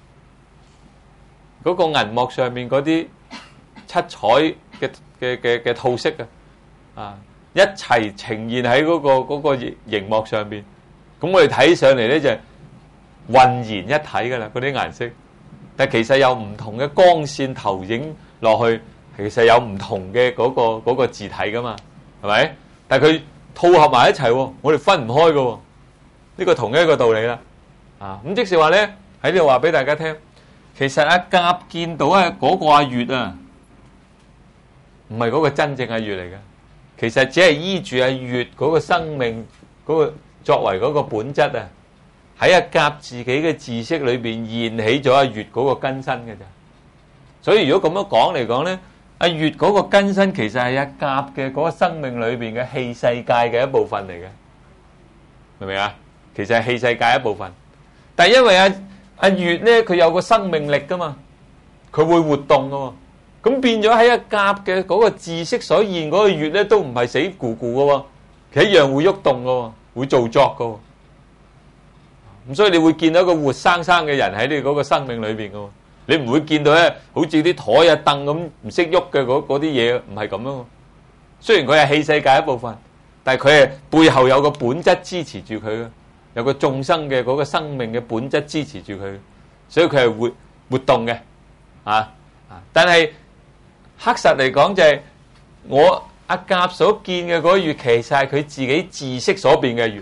嗰個銀幕上面嗰啲七彩嘅嘅嘅嘅套色啊，啊一齊呈現喺嗰個嗰個熒幕上邊，咁我哋睇上嚟咧就係渾然一體噶啦，嗰啲顏色。但係其實有唔同嘅光線投影落去，其實有唔同嘅嗰個嗰個字體噶嘛，係咪？但係佢套合埋一齊，我哋分唔開噶，呢個同一個道理啦。啊，咁即是話咧。喺呢度話俾大家聽，其實阿甲見到啊嗰個阿乙啊，唔係嗰個真正阿乙嚟嘅，其實只係依住阿乙嗰個生命嗰個作為嗰個本質啊，喺阿甲自己嘅知識裏邊現起咗阿乙嗰個根身嘅咋。所以如果咁樣講嚟講咧，阿乙嗰個根身其實係阿甲嘅嗰個生命裏邊嘅氣世界嘅一部分嚟嘅，明唔明啊？其實係氣世界一部分，但係因為阿阿乙咧，佢有個生命力噶嘛，佢會活動噶嘛，咁變咗喺阿甲嘅嗰個知識所現嗰個乙咧，都唔係死咕咕噶喎，佢一樣會喐動噶喎，會做作噶喎。咁所以你會見到一個活生生嘅人喺你嗰個生命裏邊噶喎，你唔會見到咧，好似啲台啊凳咁唔識喐嘅嗰嗰啲嘢，唔係咁樣。雖然佢係氣世界一部分，但係佢係背後有個本質支持住佢嘅。有個眾生嘅嗰個生命嘅本質支持住佢，所以佢係活活動嘅，啊啊！但係黑實嚟講就係我阿甲所見嘅嗰個乙，其實係佢自己知識所變嘅乙，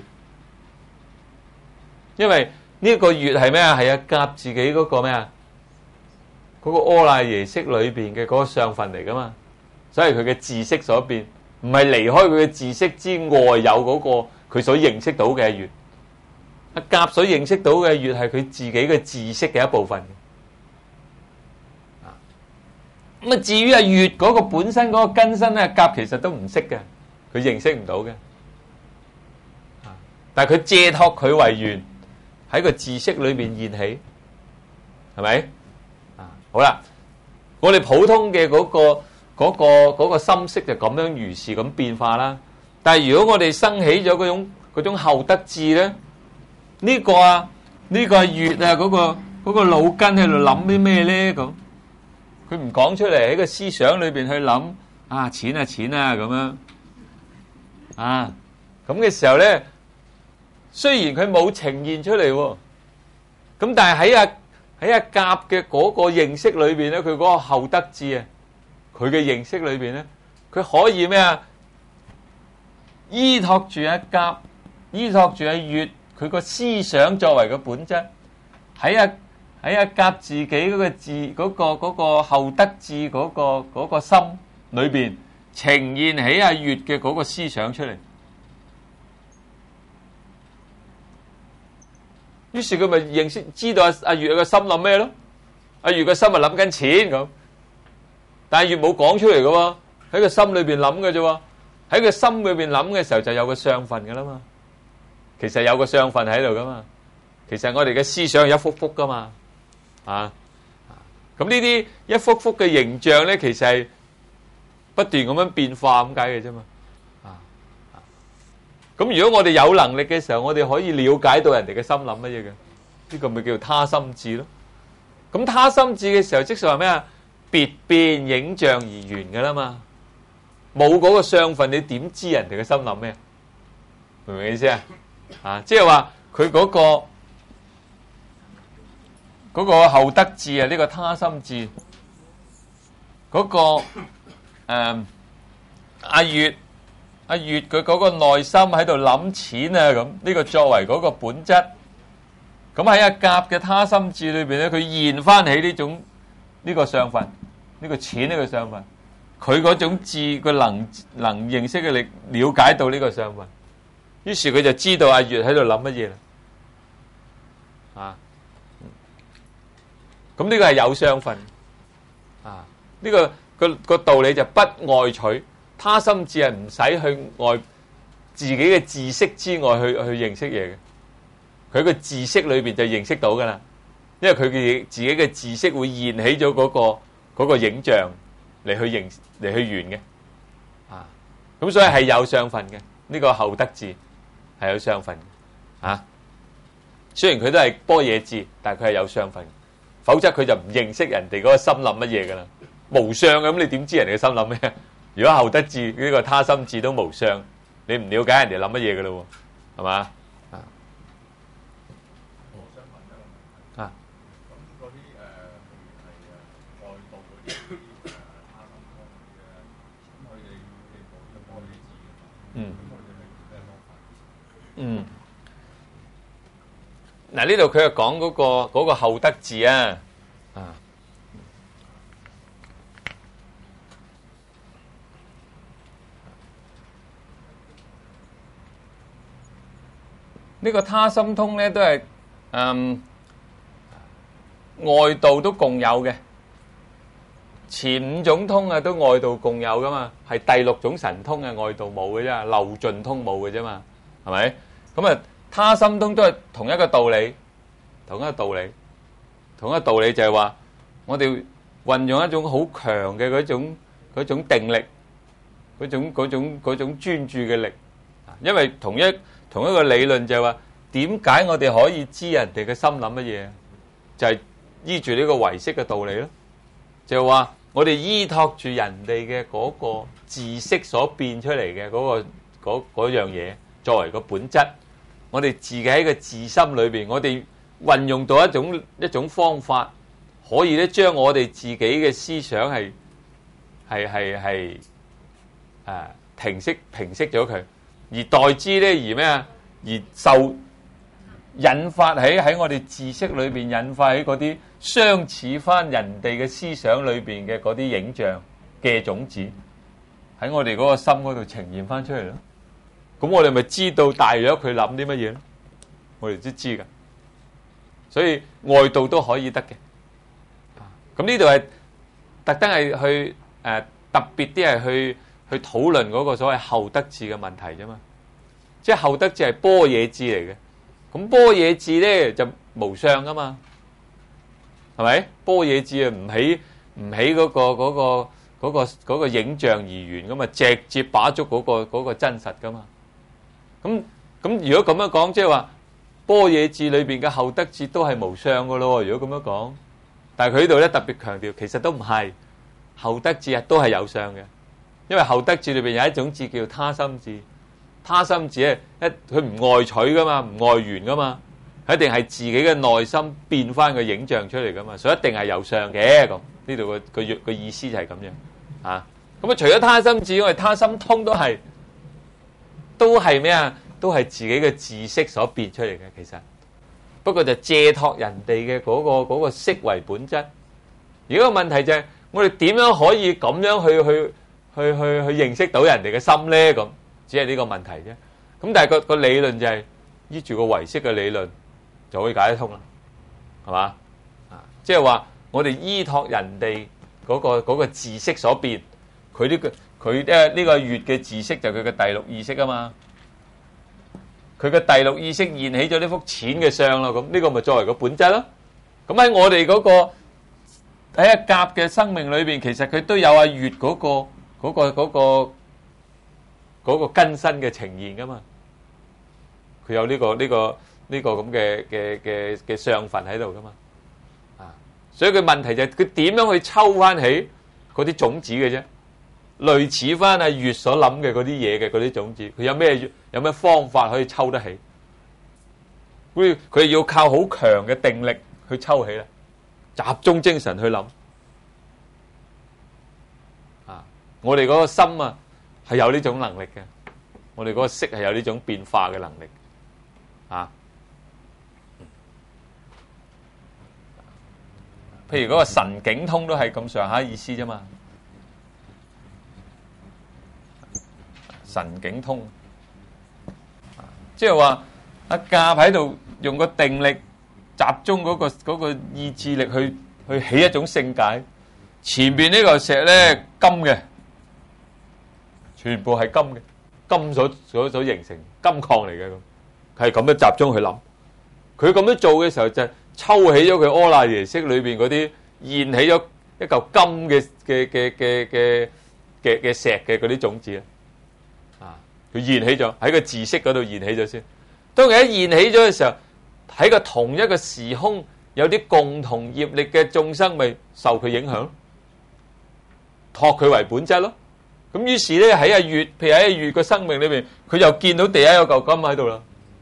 因為呢個乙係咩啊？係阿甲自己嗰個咩啊？嗰個阿賴耶識裏邊嘅嗰個相分嚟噶嘛，所以佢嘅知識所變，唔係離開佢嘅知識之外有嗰個佢所認識到嘅乙。阿甲所認識到嘅乙係佢自己嘅知識嘅一部分。咁啊，至於阿乙嗰個本身嗰個根身咧，甲其實都唔識嘅，佢認識唔到嘅。但係佢借託佢為緣，喺個知識裏邊現起，係咪？啊，好啦，我哋普通嘅嗰個嗰個嗰個心識就咁樣如是咁變化啦。但係如果我哋生起咗嗰種嗰種後得智咧？呢個啊，呢個係月啊，嗰個嗰個腦筋喺度諗啲咩咧？咁佢唔講出嚟，喺個思想裏邊去諗啊，錢啊錢啊咁樣啊，咁嘅時候咧，雖然佢冇呈現出嚟喎，咁但係喺阿喺阿甲嘅嗰個認識裏邊咧，佢嗰個後得智啊，佢嘅認識裏邊咧，佢可以咩啊？依託住阿甲，依託住阿月，佢個思想作為個本質，喺阿喺阿甲自己嗰個智嗰個嗰個後得智嗰個嗰個心裏邊呈現起阿月嘅嗰個思想出嚟。於是佢咪認識知道阿阿月個心諗咩咯？阿月個心咪諗緊錢咁，但係月冇講出嚟嘅喎，喺個心裏邊諗嘅啫喎。喺個心裏邊諗嘅時候就有個相分噶啦嘛，其實有個相分喺度噶嘛，其實我哋嘅思想係一幅幅噶嘛，啊，咁呢啲一幅幅嘅形象咧，其實係不斷咁樣變化咁解嘅啫嘛，啊，咁如果我哋有能力嘅時候，我哋可以了解到人哋嘅心諗乜嘢嘅，呢個咪叫他心智咯。咁他心智嘅時候，即係話咩啊？別變影像而圓噶啦嘛。冇嗰個相分，你點知人哋嘅心諗咩？明唔明意思啊？啊，即係話佢嗰個嗰個後得智啊，呢個他心智，嗰個誒阿月阿月佢嗰個內心喺度諗錢啊，咁呢個作為嗰個本質，咁喺阿甲嘅他心智裏邊咧，佢現翻起呢種呢個相分，呢個錢呢個相分。佢嗰種智個能能認識嘅力，了解到呢個相分，於是佢就知道阿月喺度諗乜嘢啦。啊，咁呢個係有相分。啊，呢個個個道理就不外取，他心智係唔使去外自己嘅知識之外去去認識嘢嘅。佢個知識裏邊就認識到噶啦，因為佢嘅自己嘅知識會現起咗嗰個嗰個影像。嚟去認嚟去圓嘅，啊，咁所以係有相分嘅，呢個後得智係有相分嘅，啊，雖然佢都係般若智，但係佢係有相分，否則佢就唔認識人哋嗰個心諗乜嘢噶啦，無相嘅，咁你點知人哋嘅心諗咩？如果後得智呢個他心智都無相，你唔了解人哋諗乜嘢噶咯，係嘛？啊，啊， 咁嗰啲誒係誒外道嗰啲。 嗯，嗯，嗱呢度佢又講嗰個嗰個後得智啊，啊，呢個他心通咧都係嗯外道都共有嘅。前五種通啊，都外道共有噶嘛，係第六種神通嘅外道冇嘅啫，漏盡通冇嘅啫嘛，係咪？咁啊，他心通都係同一個道理，同一個道理，同一個道理就係話，我哋運用一種好強嘅嗰種嗰種定力，嗰種嗰種嗰種專注嘅力，因為同一同一個理論就係話，點解我哋可以知人哋嘅心諗乜嘢？就係依住呢個唯識嘅道理咯，就係話。我哋依託住人哋嘅嗰個知識所變出嚟嘅嗰個嗰嗰樣嘢作為個本質，我哋自己喺個自心裏邊，我哋運用到一種一種方法，可以咧將我哋自己嘅思想係係係係誒平息平息咗佢，而代之咧而咩啊？而受引發喺喺我哋知識裏邊引發喺嗰啲。相似翻人哋嘅思想裏邊嘅嗰啲影像嘅種子，喺我哋嗰個心嗰度呈現翻出嚟咯。咁我哋咪知道大約佢諗啲乜嘢咯？我哋都知噶，所以外道都可以得嘅。咁呢度係特登係去誒、呃、特別啲係去去討論嗰個所謂後得智嘅問題啫嘛。即係後得智係般若智嚟嘅，咁般若智咧就無相噶嘛。係咪？般若智啊，唔起唔起嗰個嗰個嗰個嗰個影像而圓咁啊，直接把捉嗰個嗰個真實噶嘛。咁咁如果咁樣講，即係話般若智裏邊嘅後得智都係無相噶咯。如果咁樣講，但係佢呢度咧特別強調，其實都唔係後得智啊，都係有相嘅。因為後得智裏邊有一種智叫他心智，他心智咧一佢唔外取噶嘛，唔外緣噶嘛，一定係自己嘅內心變翻個影像出嚟噶嘛，所以一定係有相嘅。咁呢度個個個意思就係咁樣啊。咁啊，除咗他心智，因為他心通都係都係咩啊？都係自己嘅知識所變出嚟嘅。其實不過就借託人哋嘅嗰個嗰個識為本質。而家個問題就係我哋點樣可以咁樣去去去去去認識到人哋嘅心咧？咁只係呢個問題啫。咁但係個個理論就係依住個唯識嘅理論就可以解得通啦，係嘛？啊，即係話我哋依託人哋嗰個嗰個知識所變，佢呢個佢咧呢個月嘅知識就係佢嘅第六意識啊嘛。佢嘅第六意識現起咗呢幅淺嘅相咯，咁呢個咪作為個本質咯。咁喺我哋嗰個喺阿甲嘅生命裏邊，其實佢都有阿月嗰個嗰個嗰個嗰個根身嘅呈現噶嘛。佢有呢個呢個呢個咁嘅嘅嘅嘅相分喺度噶嘛。啊，所以佢問題就係佢點樣去抽翻起嗰啲種子嘅啫。類似翻阿月所諗嘅嗰啲嘢嘅嗰啲種子，佢有咩有咩方法可以抽得起？佢佢要靠好強嘅定力去抽起啦，集中精神去諗。啊，我哋嗰個心啊係有呢種能力嘅，我哋嗰個識係有呢種變化嘅能力。啊，譬如嗰個神境通都係咁上下意思啫嘛。神境通，即係話阿甲喺度用個定力集中嗰個嗰個意志力去去起一種性解。前邊呢個石咧金嘅，全部係金嘅，金所所所形成金礦嚟嘅，咁係咁樣集中去諗。佢咁樣做嘅時候就抽起咗佢阿賴耶識裏邊嗰啲現起咗一嚿金嘅嘅嘅嘅嘅嘅嘅石嘅嗰啲種子啊。佢現起咗喺個知識嗰度現起咗先。當佢一現起咗嘅時候，喺個同一個時空有啲共同業力嘅眾生，咪受佢影響，託佢為本質咯。咁於是咧喺阿月，譬如喺阿月個生命裏邊，佢又見到地下有嚿金喺度啦。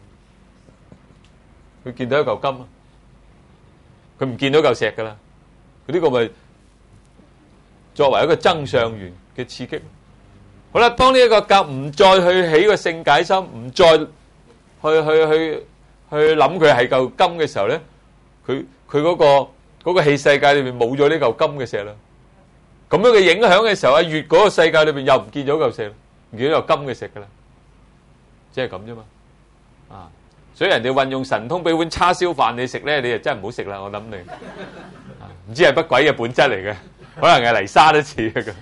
佢見到一嚿金啊，佢唔見到嚿石噶啦。佢呢個咪作為一個增上緣嘅刺激。好啦，當呢一個甲唔再去起個性解心，唔再去去去去諗佢係嚿金嘅時候咧，佢佢嗰個嗰個器世界裏邊冇咗呢嚿金嘅石啦。咁樣嘅影響嘅時候，阿月嗰個世界裏邊又唔見咗嚿石，唔見咗嚿金嘅石噶啦，即係咁啫嘛。啊，所以人哋運用神通俾碗叉燒飯你食咧，你就真係唔好食啦。我諗你，唔知係乜鬼嘅本質嚟嘅，可能係泥沙都似嘅。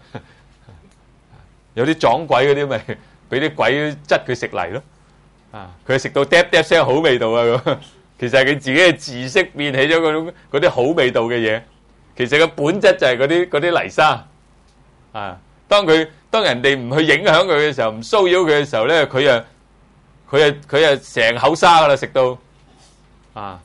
有啲撞鬼嗰啲咪俾啲鬼質佢食泥咯，啊！佢食到嗒嗒聲好味道啊咁，其實係佢自己嘅知識變起咗嗰種嗰啲好味道嘅嘢，其實個本質就係嗰啲嗰啲泥沙，啊！當佢當人哋唔去影響佢嘅時候，唔騷擾佢嘅時候咧，佢啊佢啊佢啊成口沙噶啦食到，啊！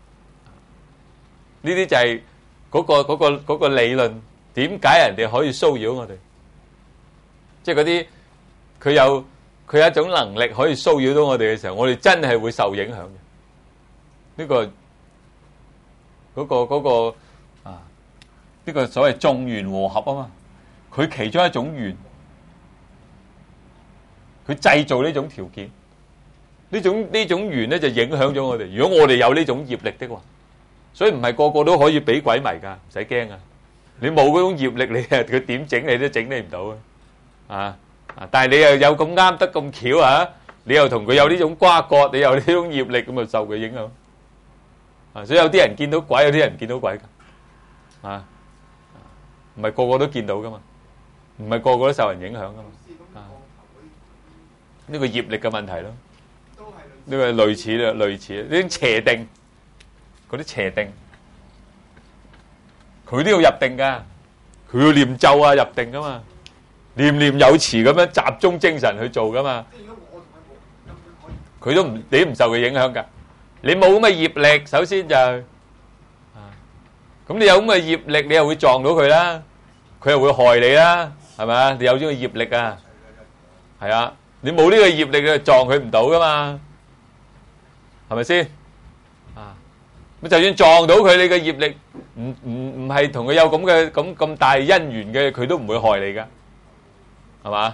呢啲就係嗰個嗰個嗰個理論，點解人哋可以騷擾我哋？即係嗰啲佢有佢有一種能力可以騷擾到我哋嘅時候，我哋真係會受影響嘅。呢個嗰個嗰個啊，呢個所謂眾緣和合啊嘛，佢其中一種緣，佢製造呢種條件，呢種呢種緣咧就影響咗我哋。如果我哋有呢種業力的話，所以唔係個個都可以俾鬼迷噶，唔使驚啊！你冇嗰種業力，你啊佢點整你都整你唔到啊！啊！但係你又有咁啱得咁巧啊！你又同佢有呢種瓜葛，你有呢種業力，咁就受佢影響。啊！所以有啲人見到鬼，有啲人唔見到鬼噶。啊！唔係個個都見到噶嘛，唔係個個都受人影響噶嘛。啊！呢個業力嘅問題咯。呢個係類似啦，類似呢啲邪定，嗰啲邪定，佢都要入定噶，佢要念咒啊，入定噶嘛。念念有詞咁樣集中精神去做噶嘛？ 佢都唔你都唔受佢影響㗎。你冇咁嘅業力，首先就啊，咁你有咁嘅業力，你又會撞到佢啦，佢又會害你啦，係咪啊？你有呢個業力啊，係啊，你冇呢個業力，你就撞佢唔到噶嘛，係咪先？啊，咁就算撞到佢，你嘅業力唔唔唔係同佢有咁嘅咁咁大因緣嘅，佢都唔會害你噶，係嘛？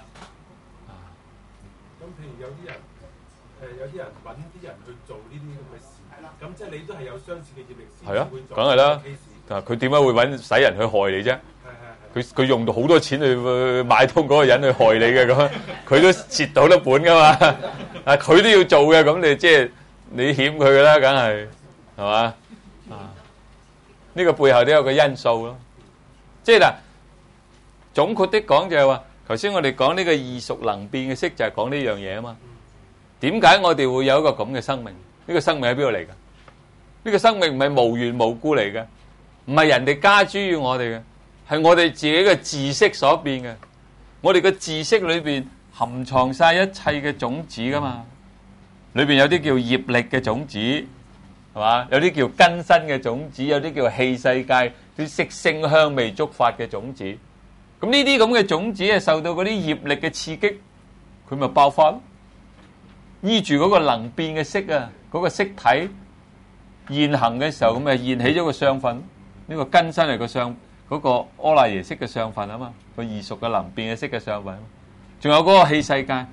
咁譬如有啲人誒，有啲人揾啲人去做呢啲咁嘅事，咁即係你都係有相似嘅業力先係啊會做。 梗係啦。啊，佢點解會揾使人去害你啫？佢佢用到好多錢去買通嗰個人去害你嘅咁，佢都蝕到得本噶嘛。啊，佢都要做嘅，咁你即係你險佢噶啦，梗係係嘛？啊，呢個背後都有個因素咯。即係嗱，總括的講就係話，頭先我哋講呢個異熟能變嘅色就係講呢樣嘢啊嘛。點解我哋會有一個咁嘅生命？呢個生命喺邊度嚟㗎？呢個生命唔係無緣無故嚟嘅。唔係人哋加諸於我哋嘅，係我哋自己嘅知識所變嘅。我哋嘅知識裏邊含藏晒一切嘅種子噶嘛，裏邊有啲叫業力嘅種子，係嘛？有啲叫根身嘅種子，有啲叫器世界啲色聲香味觸法嘅種子。咁呢啲咁嘅種子係受到嗰啲業力嘅刺激，佢咪爆發咯。依住嗰個能變嘅色啊，嗰、嗰個色體現行嘅時候，咁咪現起咗個相分。呢個根身係個相，嗰個阿賴耶識嘅相分啊嘛，個異熟嘅能變嘅識嘅相分。仲有嗰個器世界，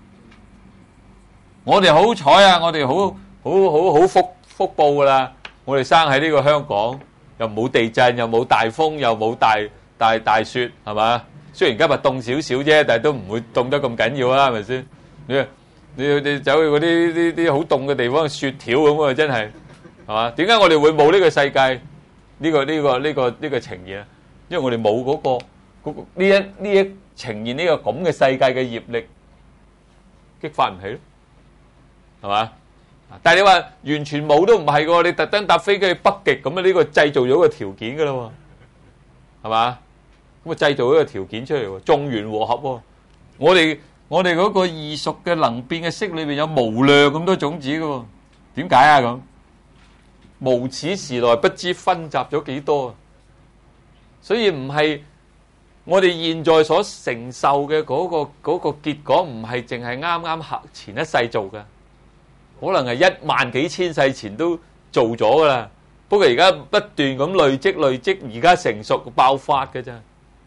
我哋好彩啊！我哋好好好好福福報噶啦！我哋生喺呢個香港，又冇地震，又冇大風，又冇大大大雪，係嘛？雖然今日凍少少啫，但係都唔會凍得咁緊要啊，係咪先？你你你走去嗰啲啲啲好凍嘅地方，雪條咁啊，真係係嘛？點解我哋會冇呢個世界？呢個呢個呢個呢個呈現啊，因為我哋冇嗰個嗰個呢一呢一呈現呢個咁嘅世界嘅業力激發唔起咯，係嘛？但係你話完全冇都唔係喎，你特登搭飛機去北極咁啊，呢個製造咗個條件噶啦喎，係嘛？咁啊製造咗個條件出嚟喎，眾緣和合喎。我哋我哋嗰個異熟嘅能變嘅色裏邊有無量咁多種子噶喎，點解啊咁？無始時來不知分集咗幾多啊！所以唔係我哋現在所承受嘅嗰個嗰個結果，唔係淨係啱啱前一世做嘅，可能係一萬幾千世前都做咗噶啦。不過而家不斷咁累積累積，而家成熟爆發嘅啫。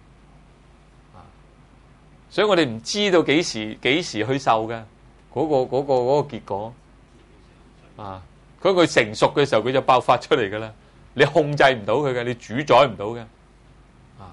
所以我哋唔知道幾時幾時去受嘅嗰個嗰個嗰個結果啊！佢佢成熟嘅時候，佢就爆發出嚟噶啦。你控制唔到佢嘅，你主宰唔到嘅。啊，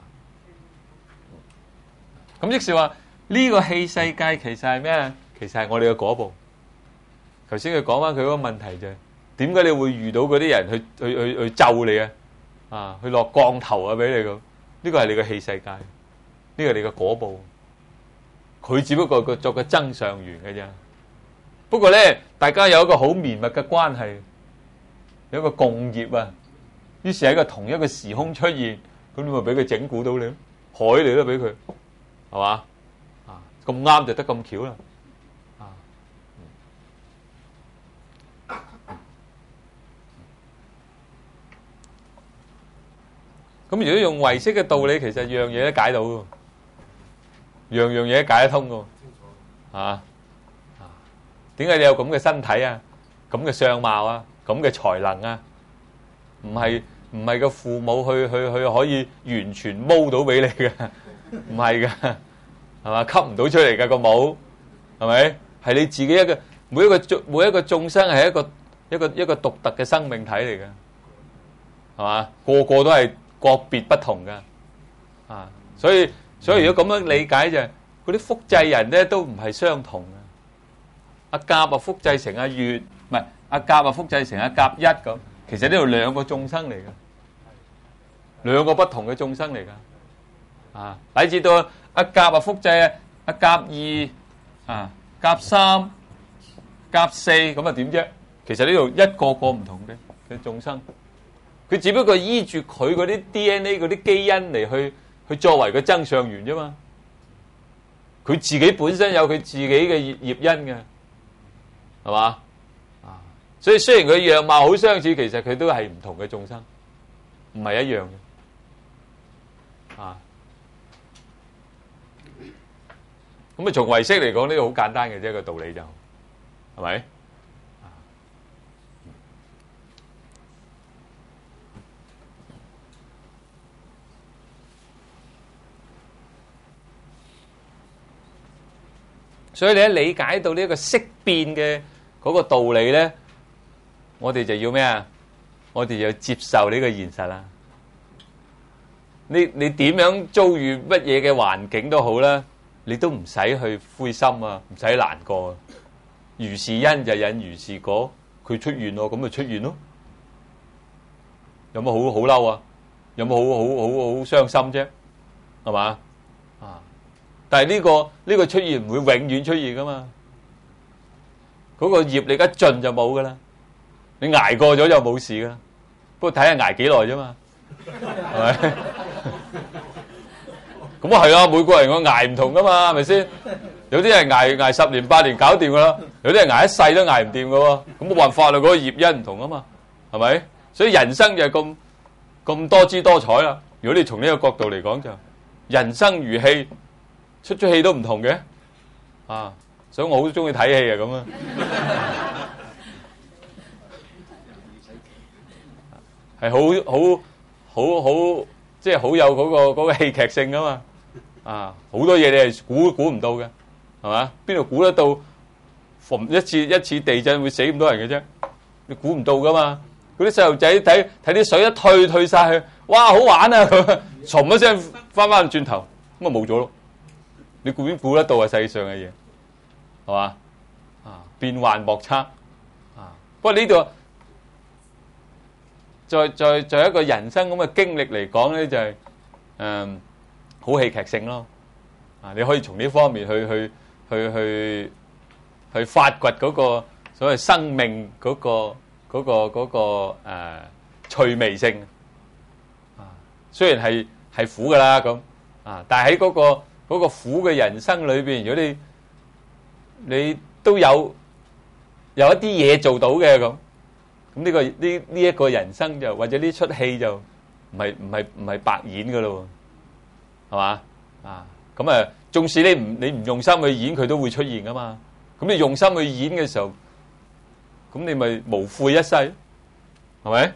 咁即是話呢個器世界其實係咩？其實係我哋嘅果報。頭先佢講翻佢嗰個問題就係點解你會遇到嗰啲人去去去去咒你啊？啊，去落降頭啊俾你咁？呢個係你嘅器世界，呢個係你嘅果報。佢只不過個作個增上緣嘅啫。不過咧，大家有一個好綿密嘅關係，有一個共業啊。於是喺個同一個時空出現，咁你咪俾佢整蠱到你咯，害你都俾佢，係嘛？啊，咁啱就得咁巧啦。啊，咁如果用唯識嘅道理，其實樣嘢都解到嘅，樣樣嘢都解得通嘅，啊。點解你有咁嘅身體啊？咁嘅相貌啊？咁嘅才能啊？唔係唔係個父母去去去可以完全踎到俾你嘅，唔係噶，係嘛？吸唔到出嚟嘅個帽，係咪？係你自己一個每一個眾每一個眾生係一個一個一個獨特嘅生命體嚟嘅，係嘛？個個都係個別不同嘅，啊！所以所以如果咁樣理解就係嗰啲複製人咧都唔係相同嘅。阿甲啊複製成阿乙，唔係阿甲啊複製成阿甲一咁，其實呢度兩個眾生嚟嘅，兩個不同嘅眾生嚟噶，啊，乃至到阿甲啊複製阿甲二啊、甲三、甲四咁啊點啫？其實呢度一個個唔同嘅嘅眾生，佢只不過依住佢嗰啲 D N A 嗰啲基因嚟去去作為個增上緣啫嘛，佢自己本身有佢自己嘅業業因嘅。 係嘛？啊，所以雖然佢樣貌好相似，其實佢都係唔同嘅眾生，唔係一樣嘅。啊，咁啊，從唯識嚟講，呢個好簡單嘅啫，個道理就係咪？所以你一理解到呢一個識變嘅嗰個道理咧，我哋就要咩啊？我哋就要接受呢個現實啦。你你點樣遭遇乜嘢嘅環境都好啦，你都唔使去灰心啊，唔使難過啊。如是因就引如是果，佢出現咯，咁咪出現咯。有冇好好嬲啊？有冇好好好好傷心啫？係嘛？啊！但係呢個呢個出現唔會永遠出現噶嘛？嗰個業力一盡就冇噶啦，你捱過咗就冇事噶啦。不過睇下捱幾耐啫嘛，係咪？咁啊係啊，每個人個捱唔同噶嘛，係咪先？有啲人捱捱十年八年搞掂噶啦，有啲人捱一世都捱唔掂噶喎。咁冇辦法啦，嗰個業因唔同啊嘛，係咪？所以人生就係咁咁多姿多彩啦。如果你從呢個角度嚟講，就人生如戲。出出戲都唔同嘅，啊！所以我好中意睇戲啊，咁啊，係好好好好，即係好有嗰個嗰個戲劇性噶嘛，啊！好多嘢你係估估唔到嘅，係嘛？邊度估得到？逢一次一次地震會死咁多人嘅啫，你估唔到噶嘛？嗰啲細路仔睇睇啲水一退退晒去，哇！好玩啊！咁啊，唰一聲翻翻轉頭，咁啊冇咗咯。你估邊估得到啊？世界上嘅嘢係嘛？啊，變幻莫測啊！不過呢度在在在一個人生咁嘅經歷嚟講咧，就係誒好戲劇性咯。啊，你可以從呢方面去去去去去發掘嗰個所謂生命嗰個嗰個嗰個誒趣味性啊。雖然係係苦噶啦咁啊，但係喺嗰個嗰個苦嘅人生裏邊，如果你你都有有一啲嘢做到嘅咁，咁呢個呢呢一個人生就或者呢出戲就唔係唔係唔係白演噶咯，係嘛啊？咁啊，縱使你唔你唔用心去演，佢都會出現噶嘛。咁你用心去演嘅時候，咁你咪無悔一世，係咪？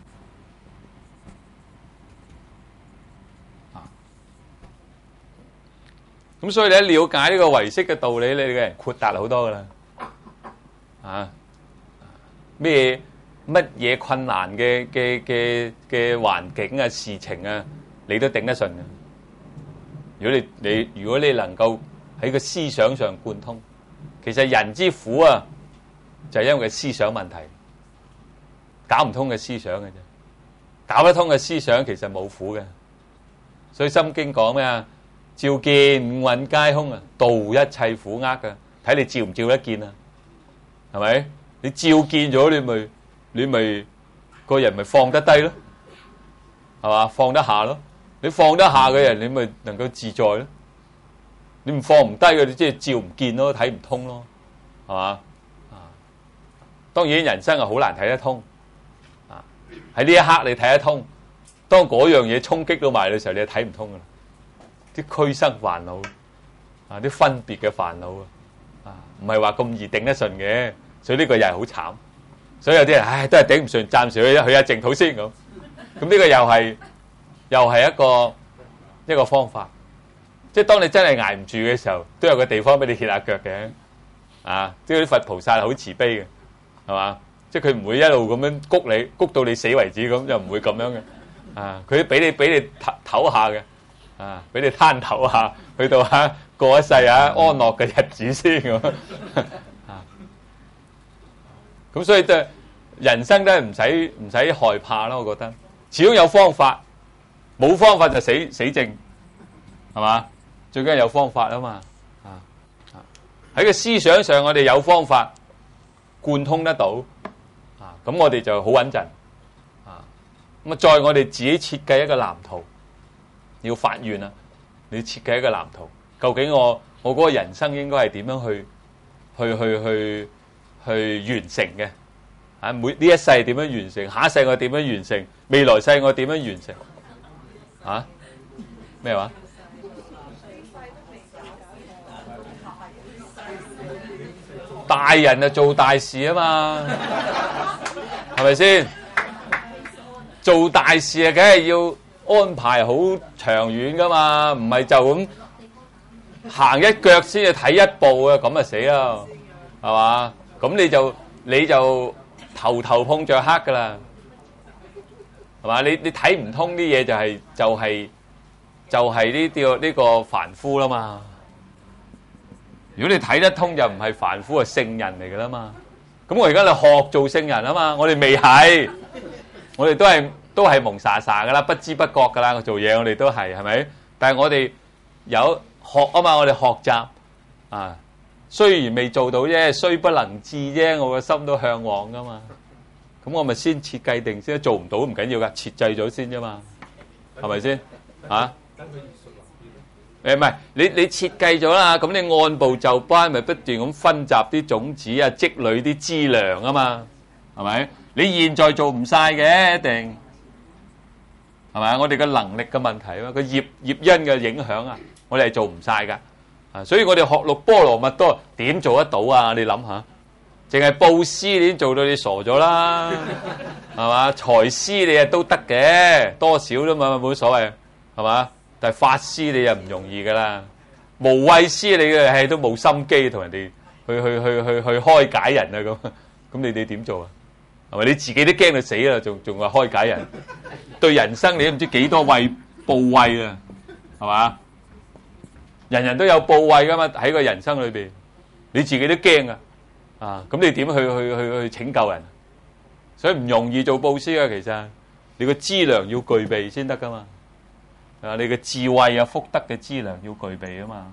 咁所以你一了解呢個唯識嘅道理，你嘅人豁達好多噶啦，啊，咩乜嘢困難嘅嘅嘅嘅環境啊事情啊，你都頂得順嘅。如果你你如果你能夠喺個思想上貫通，其實人之苦啊，就係因為思想問題，搞唔通嘅思想嘅啫，搞得通嘅思想其實冇苦嘅。所以《心經》講咩啊？照見五蘊皆空啊，度一切苦厄噶，睇你照唔照得見啊？係咪？你照見咗，你咪你咪個人咪放得低咯，係嘛？放得下咯。你放得下嘅人，你咪能夠自在咯。你唔放唔低嘅，你即係照唔見咯，睇唔通咯，係嘛？啊，當然人生係好難睇得通啊！喺呢一刻你睇得通，當嗰樣嘢衝擊到埋嘅時候，你就睇唔通噶啦。啲俱生煩惱啊，啲分別嘅煩惱啊，唔係話咁易頂得順嘅，所以呢個又係好慘。所以有啲人唉，都係頂唔順，暫時去去下淨土先咁。咁呢個又係又係一個一個方法。即係當你真係捱唔住嘅時候，都有個地方俾你歇下腳嘅。啊，即係啲佛菩薩好慈悲嘅，係嘛？即係佢唔會一路咁樣谷你，谷到你死為止咁，就唔會咁樣嘅。啊，佢俾你俾你唞唞下嘅。啊！俾你攤頭下，去到嚇、啊、過一世啊安樂嘅日子先咁啊！咁所以都人生都係唔使唔使害怕咯，我覺得始終有方法，冇方法就死死症，係嘛？最緊要有方法啊嘛！啊啊！喺個思想上，我哋有方法貫通得到啊，咁我哋就好穩陣啊！咁啊，再我哋自己設計一個藍圖。要發願啊！你要設計一個藍圖，究竟我我嗰個人生應該係點樣去去去去去完成嘅。啊，每呢一世點樣完成，下一世我點樣完成，未來世我點樣完成？啊？咩話？大人就做大事啊嘛，係咪先？做大事啊，梗係要安排好長遠噶嘛，唔係就咁行一腳先至睇一步啊，咁啊死啦，係嘛？咁你就你就頭頭碰着黑噶啦，係嘛？你你睇唔通啲嘢就係就係就係呢啲呢個凡夫啦嘛。如果你睇得通就唔係凡夫，係聖人嚟噶啦嘛。咁我而家嚟學做聖人啊嘛，我哋未係，我哋都係都係蒙查查噶啦，不知不覺噶啦。我做嘢我哋都係，係咪？但係我哋有學啊嘛，我哋學習啊，雖然未做到啫，雖不能至啫，我個心都向往噶嘛。咁我咪先設計定先，做唔到唔緊要噶，設計咗先啫嘛，係咪先？啊？誒唔係，你你設計咗啦，咁你按部就班，咪不斷咁分集啲種子啊，積累啲資糧啊嘛，係咪？你現在做唔晒嘅，一定係咪？我哋嘅能力嘅問題啊嘛，個業業因嘅影響啊，我哋係做唔晒噶，啊，所以我哋學六波羅蜜多點做得到啊？你諗下，淨係布施你已經做到你傻咗啦，係嘛？財施你啊都得嘅，多少啫嘛，冇所謂，係嘛？但係法師你又唔容易噶啦，無畏師你嘅係都冇心機同人哋去去去去去開解人啊咁，咁你哋點做啊？係咪你自己都驚到死啦，仲仲話開解人？對人生你都唔知幾多畏怖畏啊，係嘛？人人都有怖畏噶嘛，喺個人生裏邊，你自己都驚啊，啊咁你點去去去去拯救人？所以唔容易做布施啊，其實你個資糧要具備先得噶嘛。啊！你嘅智慧啊、福德嘅資糧要具備啊嘛。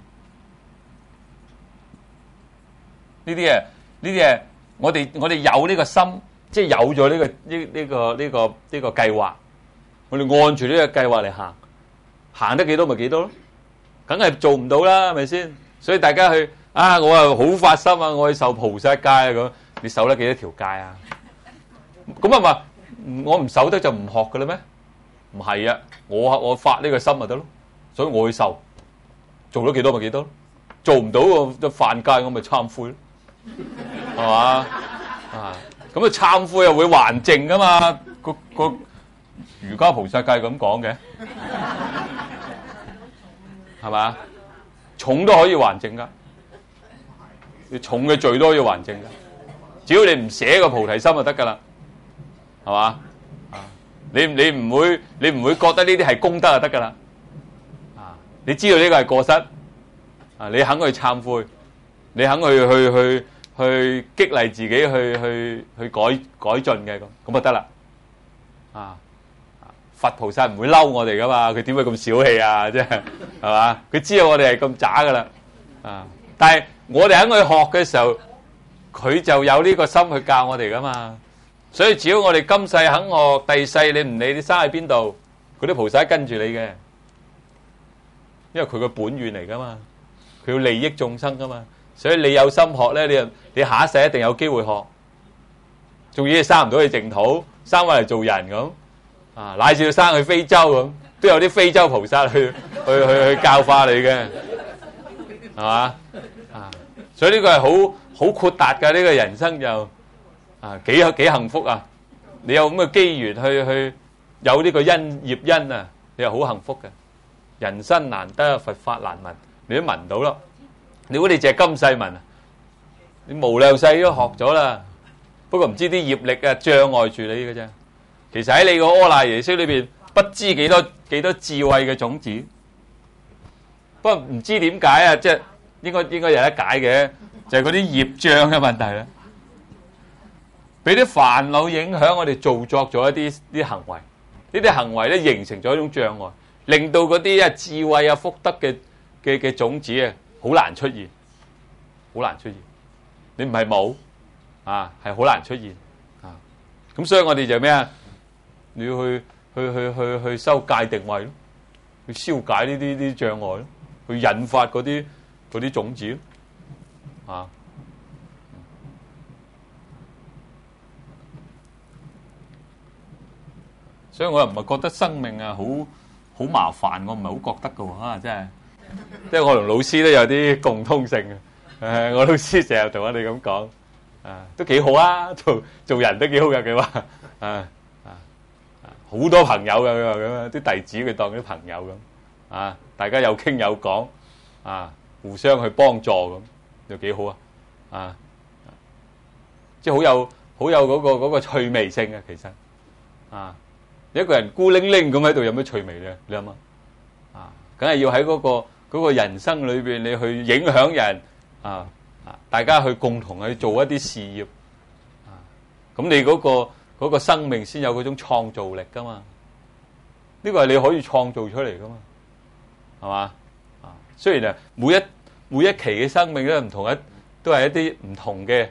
呢啲誒，呢啲誒，我哋我哋有呢個心，即係有咗呢個呢呢個呢個呢個計劃，我哋按住呢個計劃嚟行，行得幾多咪幾多咯，梗係做唔到啦，係咪先？所以大家去啊，我啊好發心啊，我去受菩薩戒啊咁，你守得幾多條戒啊？咁啊嘛，我唔守得就唔學㗎啦咩？唔係啊，我我發呢個心咪得咯，所以我去受，做咗幾多咪幾多，做唔到就犯戒，我咪懺悔咯，係嘛？啊，咁啊懺悔又會還淨噶嘛？個個瑜伽菩薩戒咁講嘅，係嘛？重都可以還淨噶，你重嘅罪都可以還淨噶，只要你唔捨個菩提心就得噶啦，係嘛？你你唔會你唔會覺得呢啲係功德就得噶啦，啊！你知道呢個係過失，啊！你肯去懺悔，你肯去去去去激勵自己去去去改改進嘅咁，咁就得啦，啊！佛菩薩唔會嬲我哋噶嘛，佢點會咁小氣啊？即係係嘛？佢知道我哋係咁渣噶啦，啊！但係我哋肯去學嘅時候，佢就有呢個心去教我哋噶嘛。所以只要我哋今世肯學，第世你唔理你生喺邊度，嗰啲菩薩跟住你嘅，因為佢個本願嚟噶嘛，佢要利益眾生噶嘛，所以你有心學咧，你你下一世一定有機會學，仲要你生唔到去淨土，生翻嚟做人咁，啊，乃至要生去非洲咁，都有啲非洲菩薩去去去去教化你嘅，係嘛？啊，所以呢個係好好豁達噶，呢個人生就。啊，幾幾幸福啊！你有咁嘅機緣去去有呢個因業因啊，你又好幸福嘅。人生難得，佛法難聞，你都聞到咯。如果你淨係今世聞啊，你無量世都學咗啦。不過唔知啲業力啊障礙住你嘅啫。其實喺你個阿賴耶識裏邊，不知幾多幾多智慧嘅種子。不過唔知點解啊，即係應該應該有得解嘅，就係嗰啲業障嘅問題啦。俾啲煩惱影響我哋做作咗一啲啲行為，呢啲行為咧形成咗一種障礙，令到嗰啲啊智慧啊福德嘅嘅嘅種子啊好難出現，好難出現。你唔係冇啊，係好難出現啊。咁所以我哋就咩啊？你要去去去去去修戒定慧咯，去消解呢啲啲障礙咯，去引發嗰啲嗰啲種子咯，啊。 所以我又唔係覺得生命啊好好麻煩，我唔係好覺得㗎喎啊！真係，即係我同老師都有啲共通性嘅。誒，我老師成日同我哋咁講，啊，都幾好啊，做做人都幾好嘅，佢話啊啊好多朋友嘅，佢話咁啊，啲弟子佢當啲朋友咁啊，大家有傾有講啊，互相去幫助咁，又幾好啊啊！即係好有好有嗰個嗰個趣味性嘅，其實啊，一個人孤零零咁喺度有咩趣味咧？你諗下啊，梗係要喺嗰個嗰個人生裏邊，你去影響人啊啊，大家去共同去做一啲事業啊，咁你嗰個嗰個生命先有嗰種創造力噶嘛？呢個係你可以創造出嚟噶嘛？係嘛啊？雖然啊，每一每一期嘅生命都唔同，一都係一啲唔同嘅。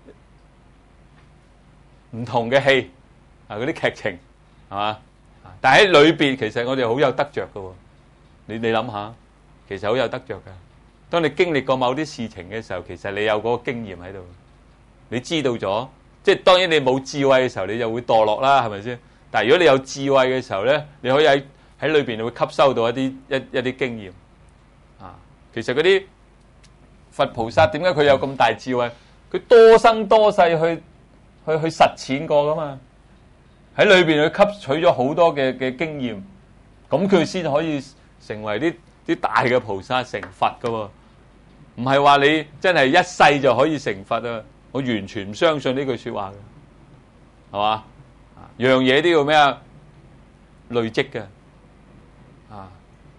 唔同嘅戲啊，嗰啲劇情係嘛？但係喺裏邊，其實我哋好有得着㗎喎。你你諗下，其實好有得着㗎。當你經歷過某啲事情嘅時候，其實你有嗰個經驗喺度，你知道咗。即係當然你冇智慧嘅時候，你就會墮落啦，係咪先？但係如果你有智慧嘅時候咧，你可以喺喺裏邊會吸收到一啲一一啲經驗啊。其實嗰啲佛菩薩點解佢有咁大智慧？佢多生多世去。去去實踐過噶嘛，喺裏邊去吸取咗好多嘅嘅經驗，咁佢先可以成為啲啲大嘅菩薩成佛噶喎，唔係話你真係一世就可以成佛啊！我完全唔相信呢句說話嘅，係嘛？樣嘢都要咩啊？累積嘅，啊，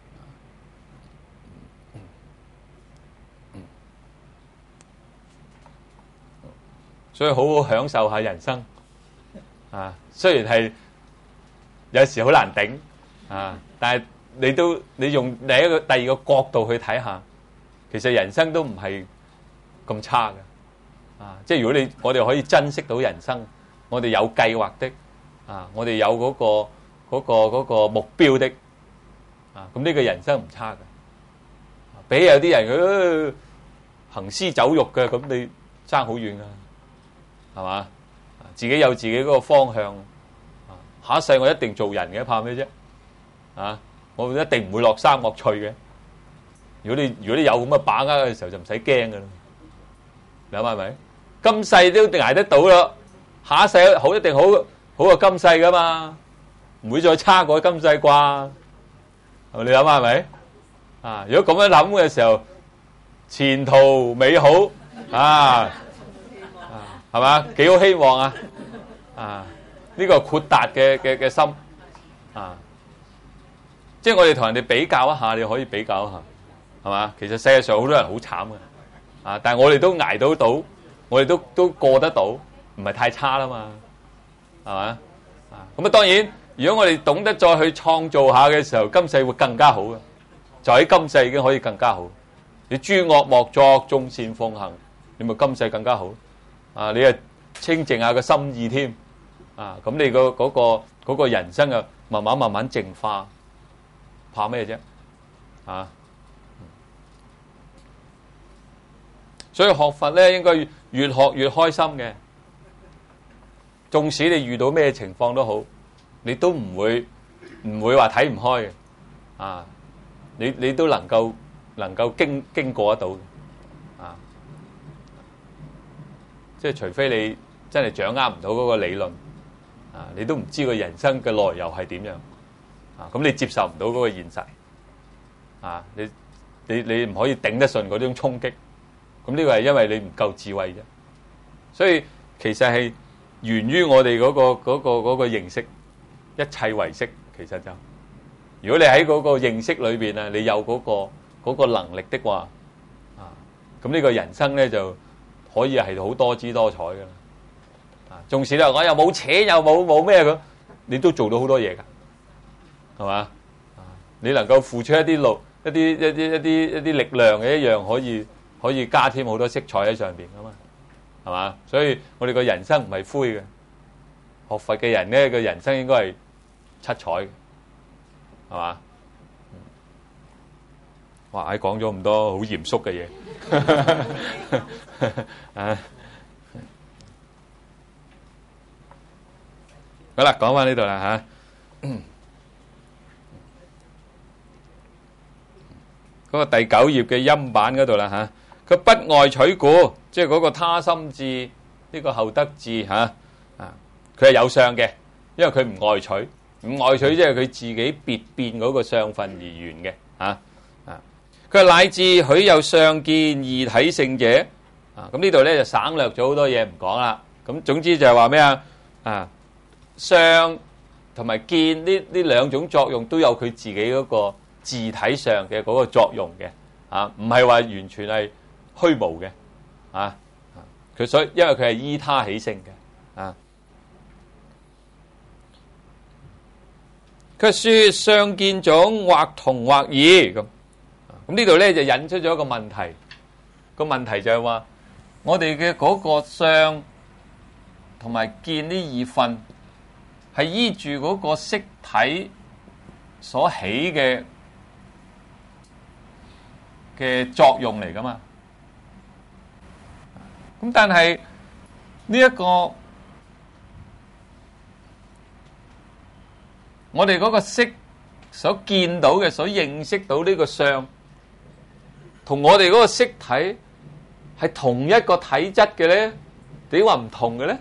所以好好享受下人生啊！雖然係有時好難頂啊，但係你都你用另一個第二個角度去睇下，其實人生都唔係咁差嘅啊！即係如果你我哋可以珍惜到人生，我哋有計劃的啊，我哋有嗰個嗰個嗰個目標的啊，咁呢個人生唔差嘅。比有啲人佢行屍走肉嘅，咁你爭好遠㗎。係嘛？自己有自己嗰個方向，下一世我一定做人嘅，怕咩啫？啊，我一定唔會落三惡趣嘅。如果你如果你有咁嘅把握嘅時候，就唔使驚㗎啦。你諗下係咪？今世都一定捱得到咯，下一世好一定好好過今世噶嘛，唔會再差過今世啩？你諗下係咪？啊，如果咁樣諗嘅時候，前途美好啊！係嘛？幾好希望啊！啊，呢個豁達嘅嘅嘅心啊，即係我哋同人哋比較一下，你可以比較一下，係嘛？其實世界上好多人好慘嘅啊，但係我哋都捱到到，我哋都都過得到，唔係太差啦嘛，係嘛？啊，咁啊當然，如果我哋懂得再去創造下嘅時候，今世會更加好嘅，就喺今世已經可以更加好。你諸惡莫作，眾善奉行，你咪今世更加好。啊！你啊清淨下個心意添，啊咁你個嗰個嗰個人生啊，慢慢慢慢淨化，怕咩啫？啊！所以學佛咧，應該越學越開心嘅。縱使你遇到咩情況都好，你都唔會唔會話睇唔開嘅。啊！你你都能夠能夠經經過得到嘅。啊！即係除非你真係掌握唔到嗰個理論，啊，你都唔知個人生嘅來由係點樣，啊，咁你接受唔到嗰個現實，啊，你你你唔可以頂得順嗰種衝擊，咁呢個係因為你唔夠智慧啫。所以其實係源於我哋嗰個嗰個嗰個認識，一切唯識。其實就如果你喺嗰個認識裏邊啊，你有嗰個嗰個能力的話，啊，咁呢個人生咧就可以係好多姿多彩噶啦，啊！縱使你話我又冇錢又冇冇咩咁，你都做到好多嘢噶，係嘛？啊！你能夠付出一啲勞一啲一啲一啲一啲力量嘅一樣，可以可以加添好多色彩喺上邊噶嘛，係嘛？所以我哋個人生唔係灰嘅，學佛嘅人咧個人生應該係七彩嘅，係嘛？哇！喺講咗咁多好嚴肅嘅嘢。啊，好啦，講翻呢度啦吓。 嗰個第九頁嘅陰版嗰度啦嚇，佢不外取故，即係嗰個他心志呢個後得志嚇啊，佢係有相嘅，因為佢唔外取，唔外取即係佢自己別變嗰個相分而緣嘅嚇啊。佢話乃至許有相見異體性者啊，咁呢度咧就省略咗好多嘢唔講啦。咁總之就係話咩啊啊，相同埋見呢呢兩種作用都有佢自己嗰個自體上嘅嗰個作用嘅啊，唔係話完全係虛無嘅啊。佢所以因為佢係依他起性嘅啊。佢說相見種或同或異咁，咁呢度咧就引出咗一個問題。個問題就係話我哋嘅嗰個相同埋見呢二分係依住嗰個色體所起嘅嘅作用嚟噶嘛？咁但係呢一個我哋嗰個色所見到嘅、所認識到呢個相，同我哋嗰個色體係同一個體質嘅咧，點話唔同嘅咧？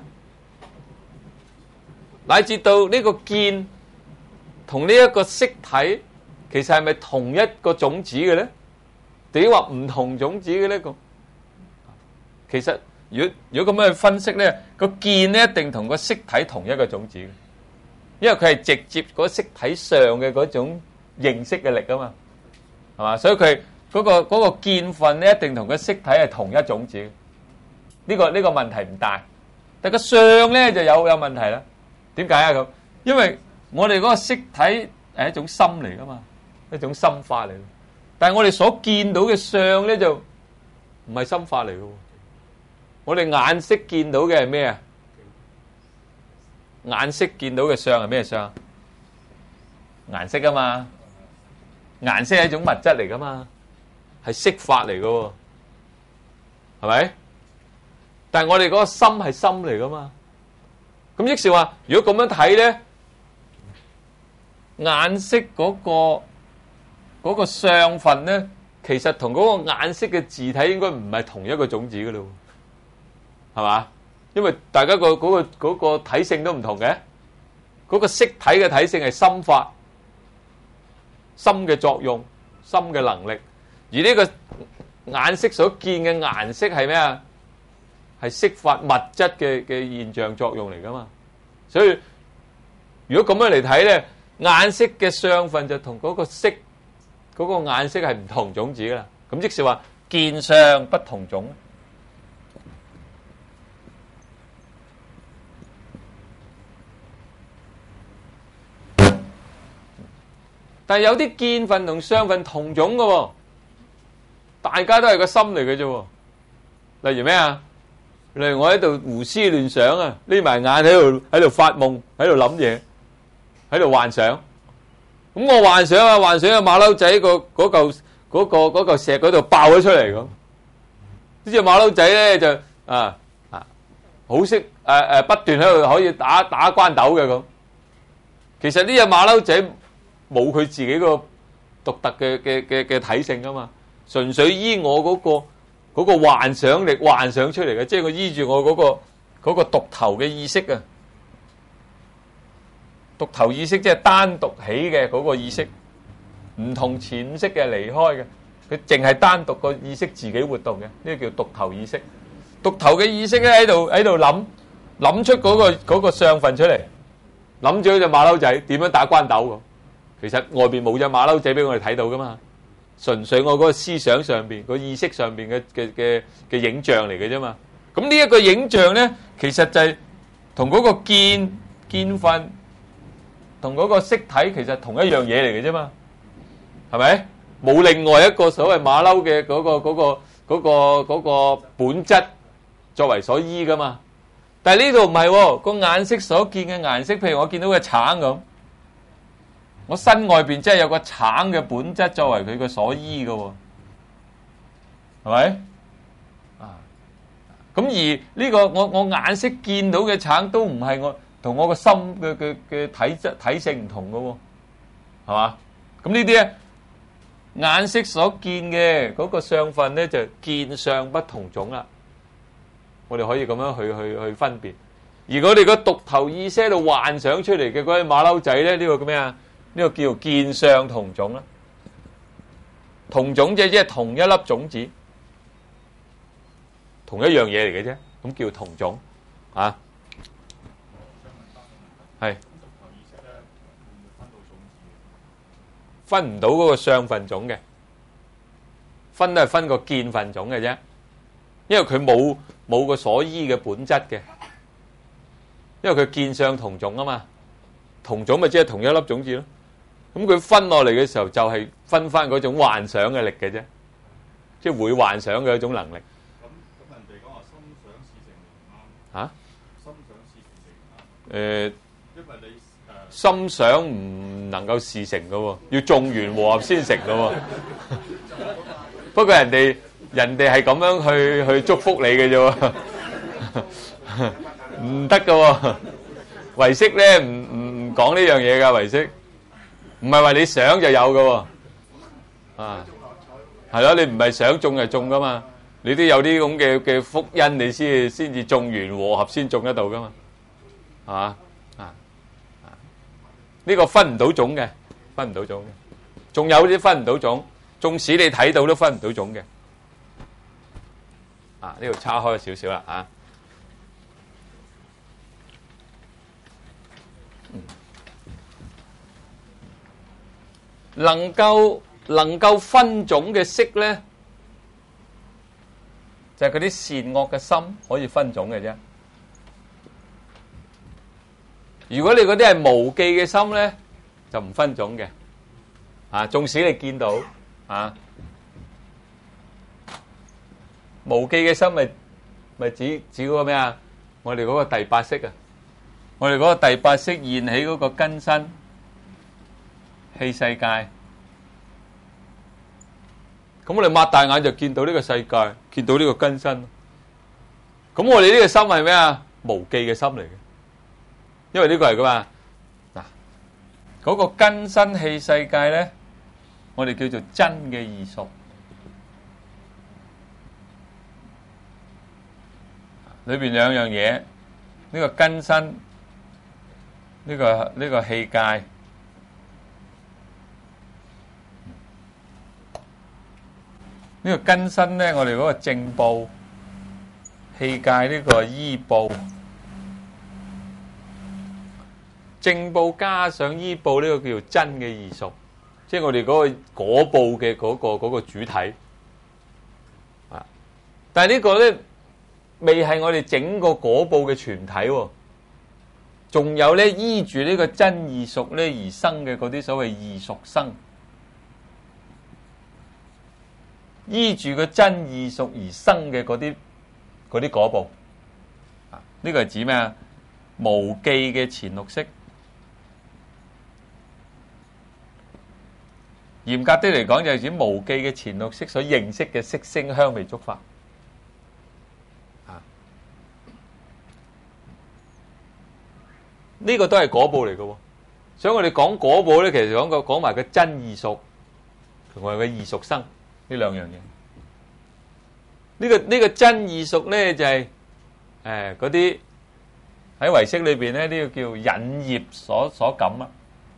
乃至到呢個見同呢一個色體，其實係咪同一個種子嘅咧？點話唔同種子嘅咧？咁其實如果如果咁樣去分析咧，個見咧一定同個色體同一個種子嘅，因為佢係直接嗰色體上嘅嗰種認識嘅力啊嘛，係嘛？所以佢嗰個嗰個見分咧一定同個色體係同一種子。呢個呢個問題唔大，但個相咧就有有問題啦。點解啊咁？因為我哋嗰個色體係一種心嚟噶嘛，一種心法嚟。但係我哋所見到嘅相咧就唔係心法嚟嘅。我哋眼色見到嘅係咩啊？眼色見到嘅相係咩相？顏色啊嘛，顏色係一種物質嚟噶嘛，係色法嚟嘅，係咪？但係我哋嗰個心係心嚟噶嘛。咁即是話，如果咁樣睇咧，眼色嗰個嗰個相分咧，其實同嗰個眼色嘅自體應該唔係同一個種子噶咯，係嘛？因為大家個嗰個嗰個體性都唔同嘅，嗰個色體嘅體性係心法，心嘅作用，心嘅能力，而呢個眼色所見嘅顏色係咩啊？係色法物質嘅嘅現象作用嚟噶嘛，所以如果咁樣嚟睇咧，眼色嘅相分就同嗰個色嗰個顏色係唔同種子噶啦，咁即是話見相不同種。但係有啲見分同相分同種噶，大家都係個心嚟嘅啫。例如咩啊？例如我喺度胡思亂想啊，匿埋眼喺度喺度發夢，喺度諗嘢，喺度幻想。咁我幻想啊，幻想啊馬騮仔個嗰嚿嗰個嗰嚿石嗰度爆咗出嚟咁。呢隻馬騮仔咧就啊啊好識誒誒不斷喺度可以打打關斗嘅咁。其實呢隻馬騮仔冇佢自己個獨特嘅嘅嘅嘅體性啊嘛，純粹依我嗰個。嗰個幻想力幻想出嚟嘅，即係我依住我嗰個嗰個獨頭嘅意識啊，獨頭意識即係單獨起嘅嗰個意識，唔同潛意識嘅離開嘅，佢淨係單獨個意識自己活動嘅，呢個叫獨頭意識。獨頭嘅意識咧喺度喺度諗諗出嗰個嗰個相分出嚟，諗住嗰隻馬騮仔點樣打關斗咁。其實外邊冇隻馬騮仔俾我哋睇到噶嘛。純粹我嗰個思想上邊、個意識上邊嘅嘅嘅嘅影像嚟嘅啫嘛。咁呢一個影像咧，其實就係同嗰個見見分同嗰個色體其實同一樣嘢嚟嘅啫嘛。係咪？冇另外一個所謂馬騮嘅嗰個嗰個嗰個嗰個本質作為所依噶嘛。但係呢度唔係喎，個眼色所見嘅顏色，譬如我見到個橙咁。我身外邊即係有個橙嘅本質作為佢嘅所依嘅喎，係咪？啊，咁而呢個我我眼色見到嘅橙都唔係我同我個心嘅嘅嘅體質體性唔同嘅喎，係嘛？咁呢啲咧眼識所見嘅嗰個相分咧，就見相不同種啦。我哋可以咁樣去去去分別。而我哋個獨頭意識喺度幻想出嚟嘅嗰啲馬騮仔咧，呢個叫咩啊？呢個叫見相同種啦。同種即係即係同一粒種子，同一樣嘢嚟嘅啫，咁叫同種啊。係分唔到嗰個相分種嘅，分都係分個見分種嘅啫，因為佢冇冇個所依嘅本質嘅，因為佢見相同種啊嘛，同種咪即係同一粒種子咯。咁佢分落嚟嘅時候，就係分翻嗰種幻想嘅力嘅啫，即係會幻想嘅一種能力。 咁咁人哋講話心想事成唔啱。 嚇？ 心想事成唔啱。 誒， 因為你誒心想唔能夠事成嘅喎，要眾緣和合先成嘅喎。不過人哋人哋係咁樣去去祝福你嘅啫喎，唔得嘅喎。唯識咧唔唔唔講呢樣嘢㗎，唯識。唔係話你想就有嘅喎，啊，係咯，你唔係想中就中噶嘛，你都有啲咁嘅嘅福因，你先先至眾緣和合先中得到噶嘛，係嘛？啊啊，呢個分唔到種嘅，分唔到種嘅，仲有啲分唔到種，縱使你睇到都分唔到種嘅，啊，呢度叉開少少啦，啊。能夠能夠分種嘅識咧，就係嗰啲善惡嘅心可以分種嘅啫。如果你嗰啲係無記嘅心咧，就唔分種嘅。啊，縱使你見到啊，無記嘅心咪咪指指嗰個咩啊？我哋嗰個第八識啊，我哋嗰個第八識現起嗰個根身。器世界，咁我哋擘大眼就見到呢個世界，見到呢個根身。咁我哋呢個心係咩啊？無記嘅心嚟嘅，因為呢個係噶嘛。嗱，嗰個根身器世界咧，我哋叫做真嘅異熟。裏邊兩樣嘢，呢個根身，呢個呢個器界。呢個根身咧，我哋嗰個正報器界呢個依報，正報加上依報呢個叫做真嘅異熟，即係我哋嗰個果報嘅嗰個嗰個主體啊。但係呢個咧未係我哋整個果報嘅全體喎，仲有咧依住呢個真異熟咧而生嘅嗰啲所謂異熟生。依住個真異熟而生嘅嗰啲嗰啲果報，啊，呢個係指咩啊？無記嘅前六識，嚴格啲嚟講就係指無記嘅前六識所認識嘅色聲香味觸法，啊，呢個都係果報嚟嘅，所以我哋講果報咧，其實講個講埋個真異熟同埋個異熟生。呢兩樣嘢，呢個呢個真異熟咧就係誒嗰啲喺唯識裏邊咧，呢個叫引業所所感啊，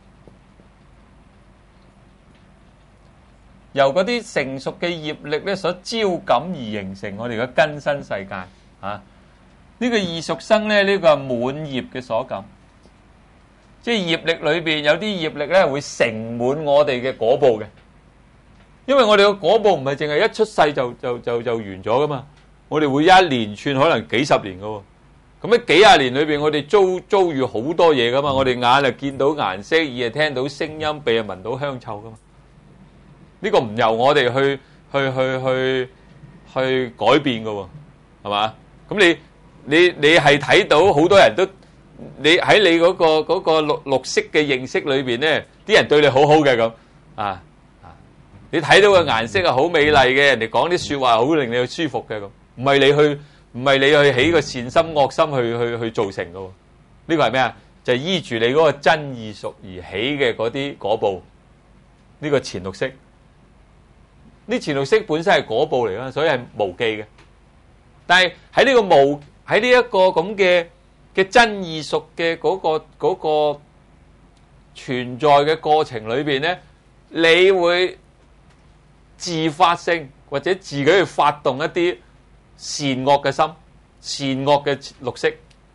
由嗰啲成熟嘅業力咧所招感而形成我哋嘅根身世界啊。呢個異熟生咧，呢個係滿業嘅所感，即係業力裏邊有啲業力咧會成滿我哋嘅果報嘅。因為我哋個果報唔係淨係一出世就就就就完咗噶嘛，我哋會一連串可能幾十年噶喎。咁喺幾廿年裏邊，我哋遭遭遇好多嘢噶嘛。我哋眼啊見到顏色，耳啊聽到聲音，鼻啊聞到香臭噶嘛。呢個唔由我哋去去去去去改變噶喎，係嘛？咁你你你係睇到好多人都你喺你嗰個嗰個綠綠色嘅認識裏邊咧，啲人對你好好嘅咁啊。你睇到個顏色係好美麗嘅，人哋講啲説話好令你舒服嘅咁，唔係你去唔係你去起個善心惡心去去去造成嘅喎， 呢個係咩啊？就係依住你嗰個真意熟而起嘅嗰啲果報，呢個前六識。呢前六識本身係果報嚟啦，所以係無記嘅。但係喺呢個無喺呢一個咁嘅嘅真意熟嘅嗰個嗰個存在嘅過程裏邊咧，你會自發性或者自己去發動一啲善惡嘅心、善惡嘅六識、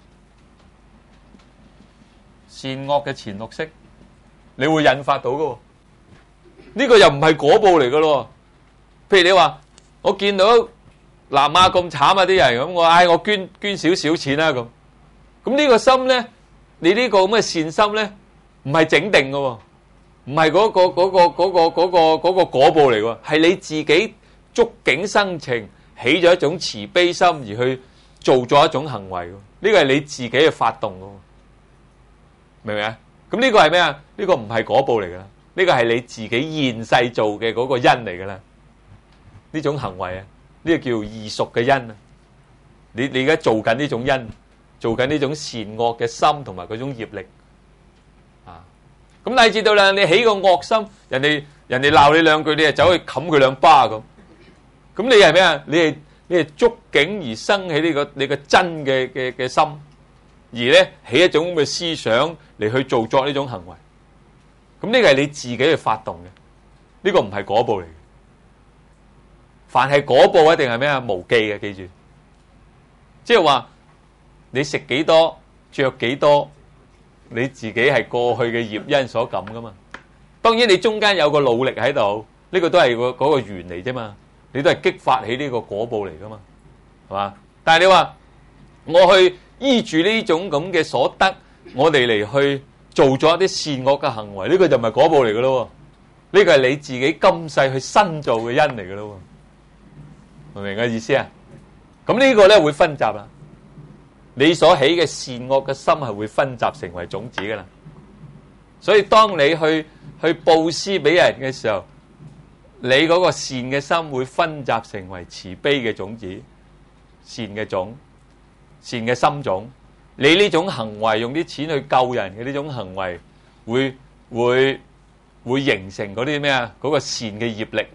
善惡嘅前六識，你會引發到嘅喎。呢個又唔係果報嚟嘅咯。譬如你話，我見到南亞咁慘啊啲人咁，我嗌我捐捐少少錢啦咁。咁呢個心咧，你呢個咁嘅善心咧，唔係整定嘅喎，唔係嗰個嗰個嗰個嗰個嗰個果報嚟喎，係你自己觸景生情，起咗一種慈悲心而去做咗一種行為。呢個係你自己嘅發動嘅，明唔明啊？咁呢個係咩啊？呢個唔係果報嚟㗎，呢個係你自己現世做嘅嗰個因嚟㗎啦。呢種行為啊，呢個叫異熟嘅因啊。你你而家做緊呢種因，做緊呢種善惡嘅心同埋嗰種業力啊。咁乃至到啦，你起個惡心，人哋人哋鬧你兩句，你就走去冚佢兩巴咁。咁你係咩啊？你係你係觸景而生起呢個你個真嘅嘅嘅心，而咧起一種咁嘅思想嚟去做作呢種行為。咁呢個係你自己去發動嘅，呢個唔係果報嚟嘅。凡係果報一定係咩啊？無記嘅，記住。即係話你食幾多，着幾多，你自己係過去嘅業因所感噶嘛。當然你中間有個努力喺度，呢個都係個嗰個緣嚟啫嘛。你都係激發起呢個果報嚟噶嘛，係嘛？但係你話我去依住呢種咁嘅所得，我哋嚟去做咗一啲善惡嘅行為，呢個就唔係果報嚟噶咯。呢個係你自己今世去新做嘅因嚟噶咯。明唔明嘅意思啊？咁呢個咧會分集啦。你所起嘅善惡嘅心係會分集成為種子噶啦。所以當你去去布施俾人嘅時候，你嗰個善嘅心會分集成為慈悲嘅種子，善嘅種，善嘅心種。你呢種行為用啲錢去救人嘅呢種行為，會會會形成嗰啲咩啊？嗰個善嘅業力。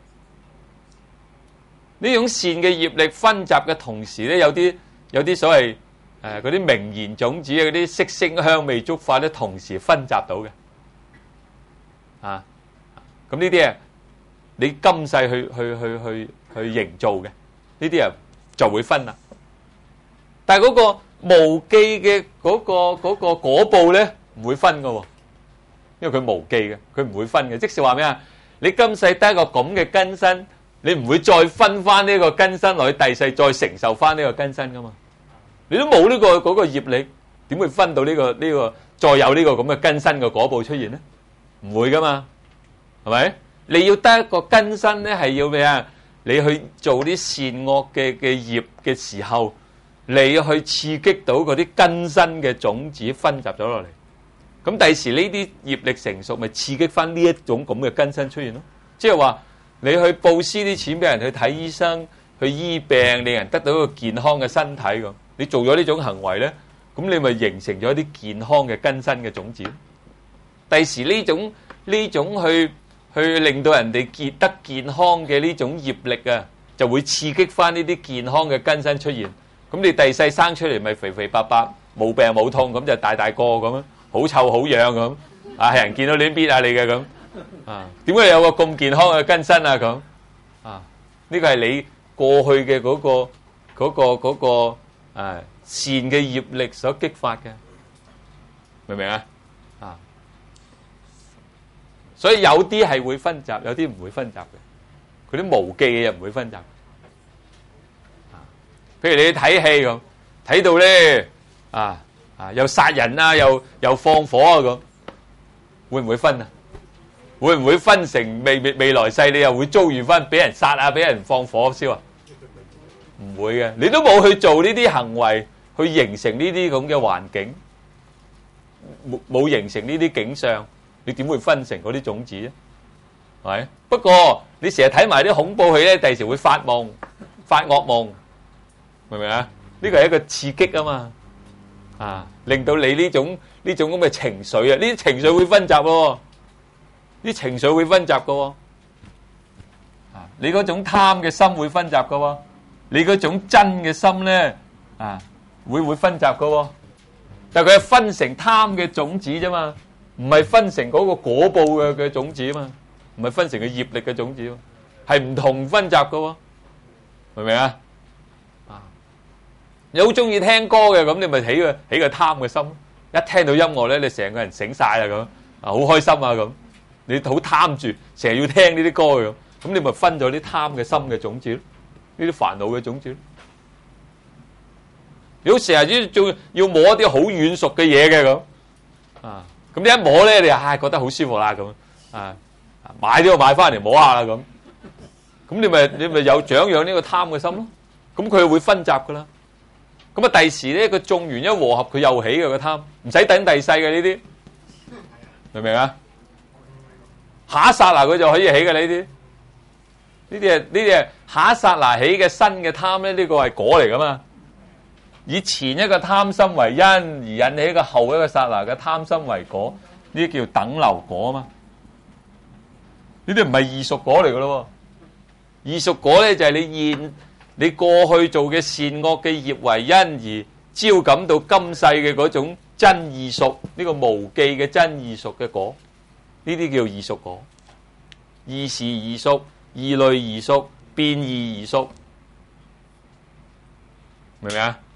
呢種善嘅業力分集嘅同時咧，有啲有啲所謂誒嗰啲名言種子啊，嗰啲色聲香味觸法咧，同時分集到嘅啊。咁呢啲啊，你今世去去去去去營造嘅呢啲啊，就會分啦。但係嗰個無記嘅嗰個嗰個果報咧，唔會分㗎，因為佢無記嘅，佢唔會分嘅。即是話咩啊？你今世得一個咁嘅根身。你唔會再分翻呢個根身落去第世再承受翻呢個根身噶嘛？你都冇呢個嗰個業力，點會分到呢個呢個再有呢個咁嘅根身嘅果報出現咧？唔會噶嘛，係咪？你要得一個根身咧，係要咩啊？你去做啲善惡嘅嘅業嘅時候，你去刺激到嗰啲根身嘅種子分集咗落嚟。咁第時呢啲業力成熟，咪刺激翻呢一種咁嘅根身出現咯？即係話。你去布施啲錢俾人去睇醫生，去醫病，令人得到一個健康嘅身體咁。你做咗呢種行為咧，咁你咪形成咗一啲健康嘅根身嘅種子。第時呢種呢種去去令到人哋健得健康嘅呢種業力啊，就會刺激翻呢啲健康嘅根身出現。咁你第世生出嚟咪肥肥白白，冇病冇痛，咁就大大個咁，好臭好樣咁。啊，係人見到你邊啊你嘅咁。啊，點解有個咁健康嘅根身啊？咁啊，呢個係你過去嘅嗰個嗰個嗰個誒善嘅業力所激發嘅，明唔明啊？啊，所以有啲係會分集，有啲唔會分集嘅。佢啲無記嘅又唔會分集。啊，譬如你睇戲咁，睇到咧啊啊，又殺人啊，又又放火啊咁，會唔會分啊？會唔會分成未未未來世你又會遭遇翻俾人殺啊，俾人放火燒啊？唔會嘅，你都冇去做呢啲行為，去形成呢啲咁嘅環境，冇冇形成呢啲景象，你點會分成嗰啲種子咧？係咪？不過你成日睇埋啲恐怖戲咧，第時會發夢、發惡夢，明唔明啊？呢個係一個刺激啊嘛， 啊，令到你呢種呢種咁嘅情緒啊，呢啲情緒會分集喎，啲情緒會分集嘅喎，啊，你嗰種貪嘅心會分集嘅喎，你嗰種真嘅心咧啊，會會分集嘅喎，但係佢係分成貪嘅種子啫嘛，唔係分成嗰個果報嘅嘅種子啊嘛，唔係分成個業力嘅種子喎，係唔同分集嘅喎，明唔明啊？你好中意聽歌嘅，咁你咪起個起個貪嘅心，一聽到音樂咧，你成個人醒晒啦咁，啊好開心啊咁，你好貪住，成日要聽呢啲歌嘅咁，咁你咪分咗啲貪嘅心嘅種子咯，呢啲煩惱嘅種子咯。如果成日要做要摸一啲好軟熟嘅嘢嘅咁，啊，咁你一摸咧，你唉覺得好舒服啦咁，啊，買都要買翻嚟摸下啦咁，咁你咪你咪有長養呢個貪嘅心咯，咁佢會分集噶啦。咁啊，第時咧，佢種完一和合，佢又起嘅個貪，唔使等第世嘅呢啲，明唔明啊？下一剎那佢就可以起嘅呢啲，呢啲係呢啲係下一剎那起嘅新嘅貪咧，呢個係果嚟噶嘛？以前一個貪心為因，而引起一個後一個剎那嘅貪心為果，呢啲叫等流果啊嘛。呢啲唔係異熟果嚟噶咯，異熟果咧就係你現。你過去做嘅善惡嘅業為因而招感到今世嘅嗰種真異熟，呢個無記嘅真異熟嘅果，呢啲叫異熟果。異時異熟，異類異熟，變異異熟，明唔明啊？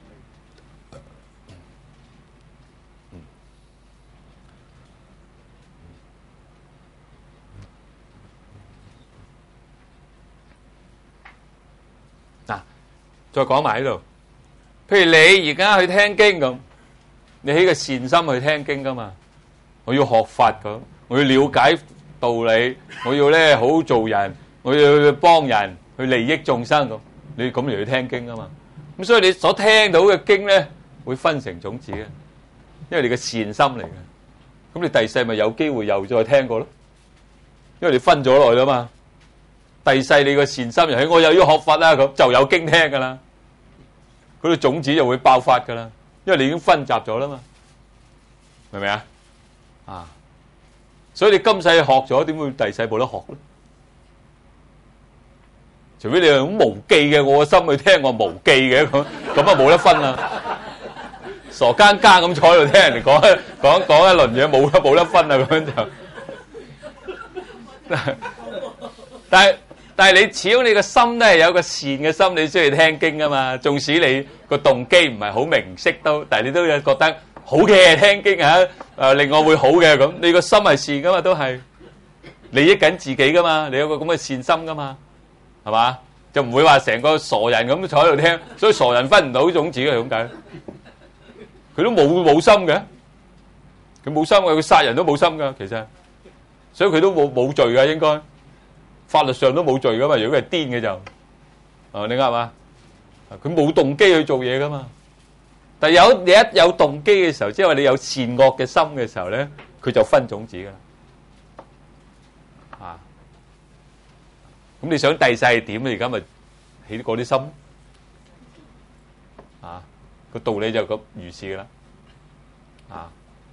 再講埋呢度，譬如你而家去聽經咁，你起個善心去聽經噶嘛？我要學法咁，我要了解道理，我要咧好好做人，我要去幫人，去利益眾生咁，你咁嚟去聽經噶嘛？咁所以你所聽到嘅經咧，會分成種子嘅，因為你嘅善心嚟嘅。咁你第世咪有機會又再聽過咯？因為你分咗落去啦嘛。第世你個善心又起，我又要學法啦，咁就有經聽噶啦，嗰啲種子就會爆發噶啦，因為你已經分集咗啦嘛，明唔明啊？啊，所以你今世學咗，點會第世冇得學咧？除非你係好無記嘅，我個心去聽我無記嘅咁，咁啊冇得分啦，傻更更咁坐喺度聽人哋講講講一輪嘢，冇得冇得分啊，咁樣就，但係。但係你始終你個心都係有個善嘅心，你先去聽經噶嘛。縱使你個動機唔係好明晰都，但係你都有覺得好嘅聽經啊，誒令我會好嘅咁。你個心係善噶嘛，都係利益緊自己噶嘛。你有個咁嘅善心噶嘛，係嘛？就唔會話成個傻人咁坐喺度聽，所以傻人分唔到種子嘅，點解？佢都冇冇心嘅，佢冇心嘅，佢殺人都冇心噶，其實，所以佢都冇冇罪噶，應該。法律上都冇罪噶嘛，如果佢係癲嘅就，啊你啱嘛？佢冇動機去做嘢噶嘛。但係有你一有動機嘅時候，即係話你有善惡嘅心嘅時候咧，佢就分種子噶啦。啊，咁你想第世係點？你而家咪起嗰啲心，啊個道理就咁如是噶啦。啊，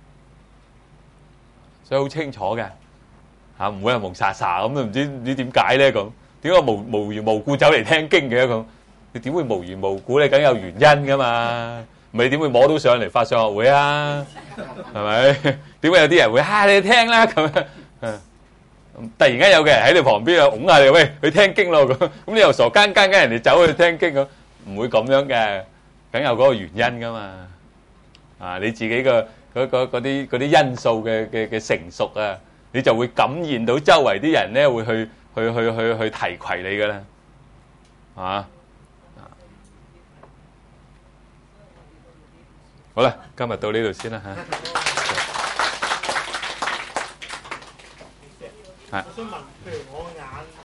所以好清楚嘅。嚇唔會係蒙查查咁，唔知唔知點解咧咁？點解無無緣無故走嚟聽經嘅咁？你點會無緣無故咧？梗有原因噶嘛？唔係你點會摸到上嚟法相學會啊？係咪？點解有啲人會嚇你聽啦咁樣？突然間有個人喺你旁邊啊，擁下你喂去聽經咯咁，咁你又傻更更跟人哋走去聽經咁，唔會咁樣嘅，梗有嗰個原因噶嘛？啊，你自己嘅嗰嗰嗰啲嗰啲因素嘅嘅嘅成熟啊！你就會感染到周圍啲人咧，會去去去去去提攜你噶啦，啊！好啦，今日到呢度先啦嚇。係。 我想問，譬如我眼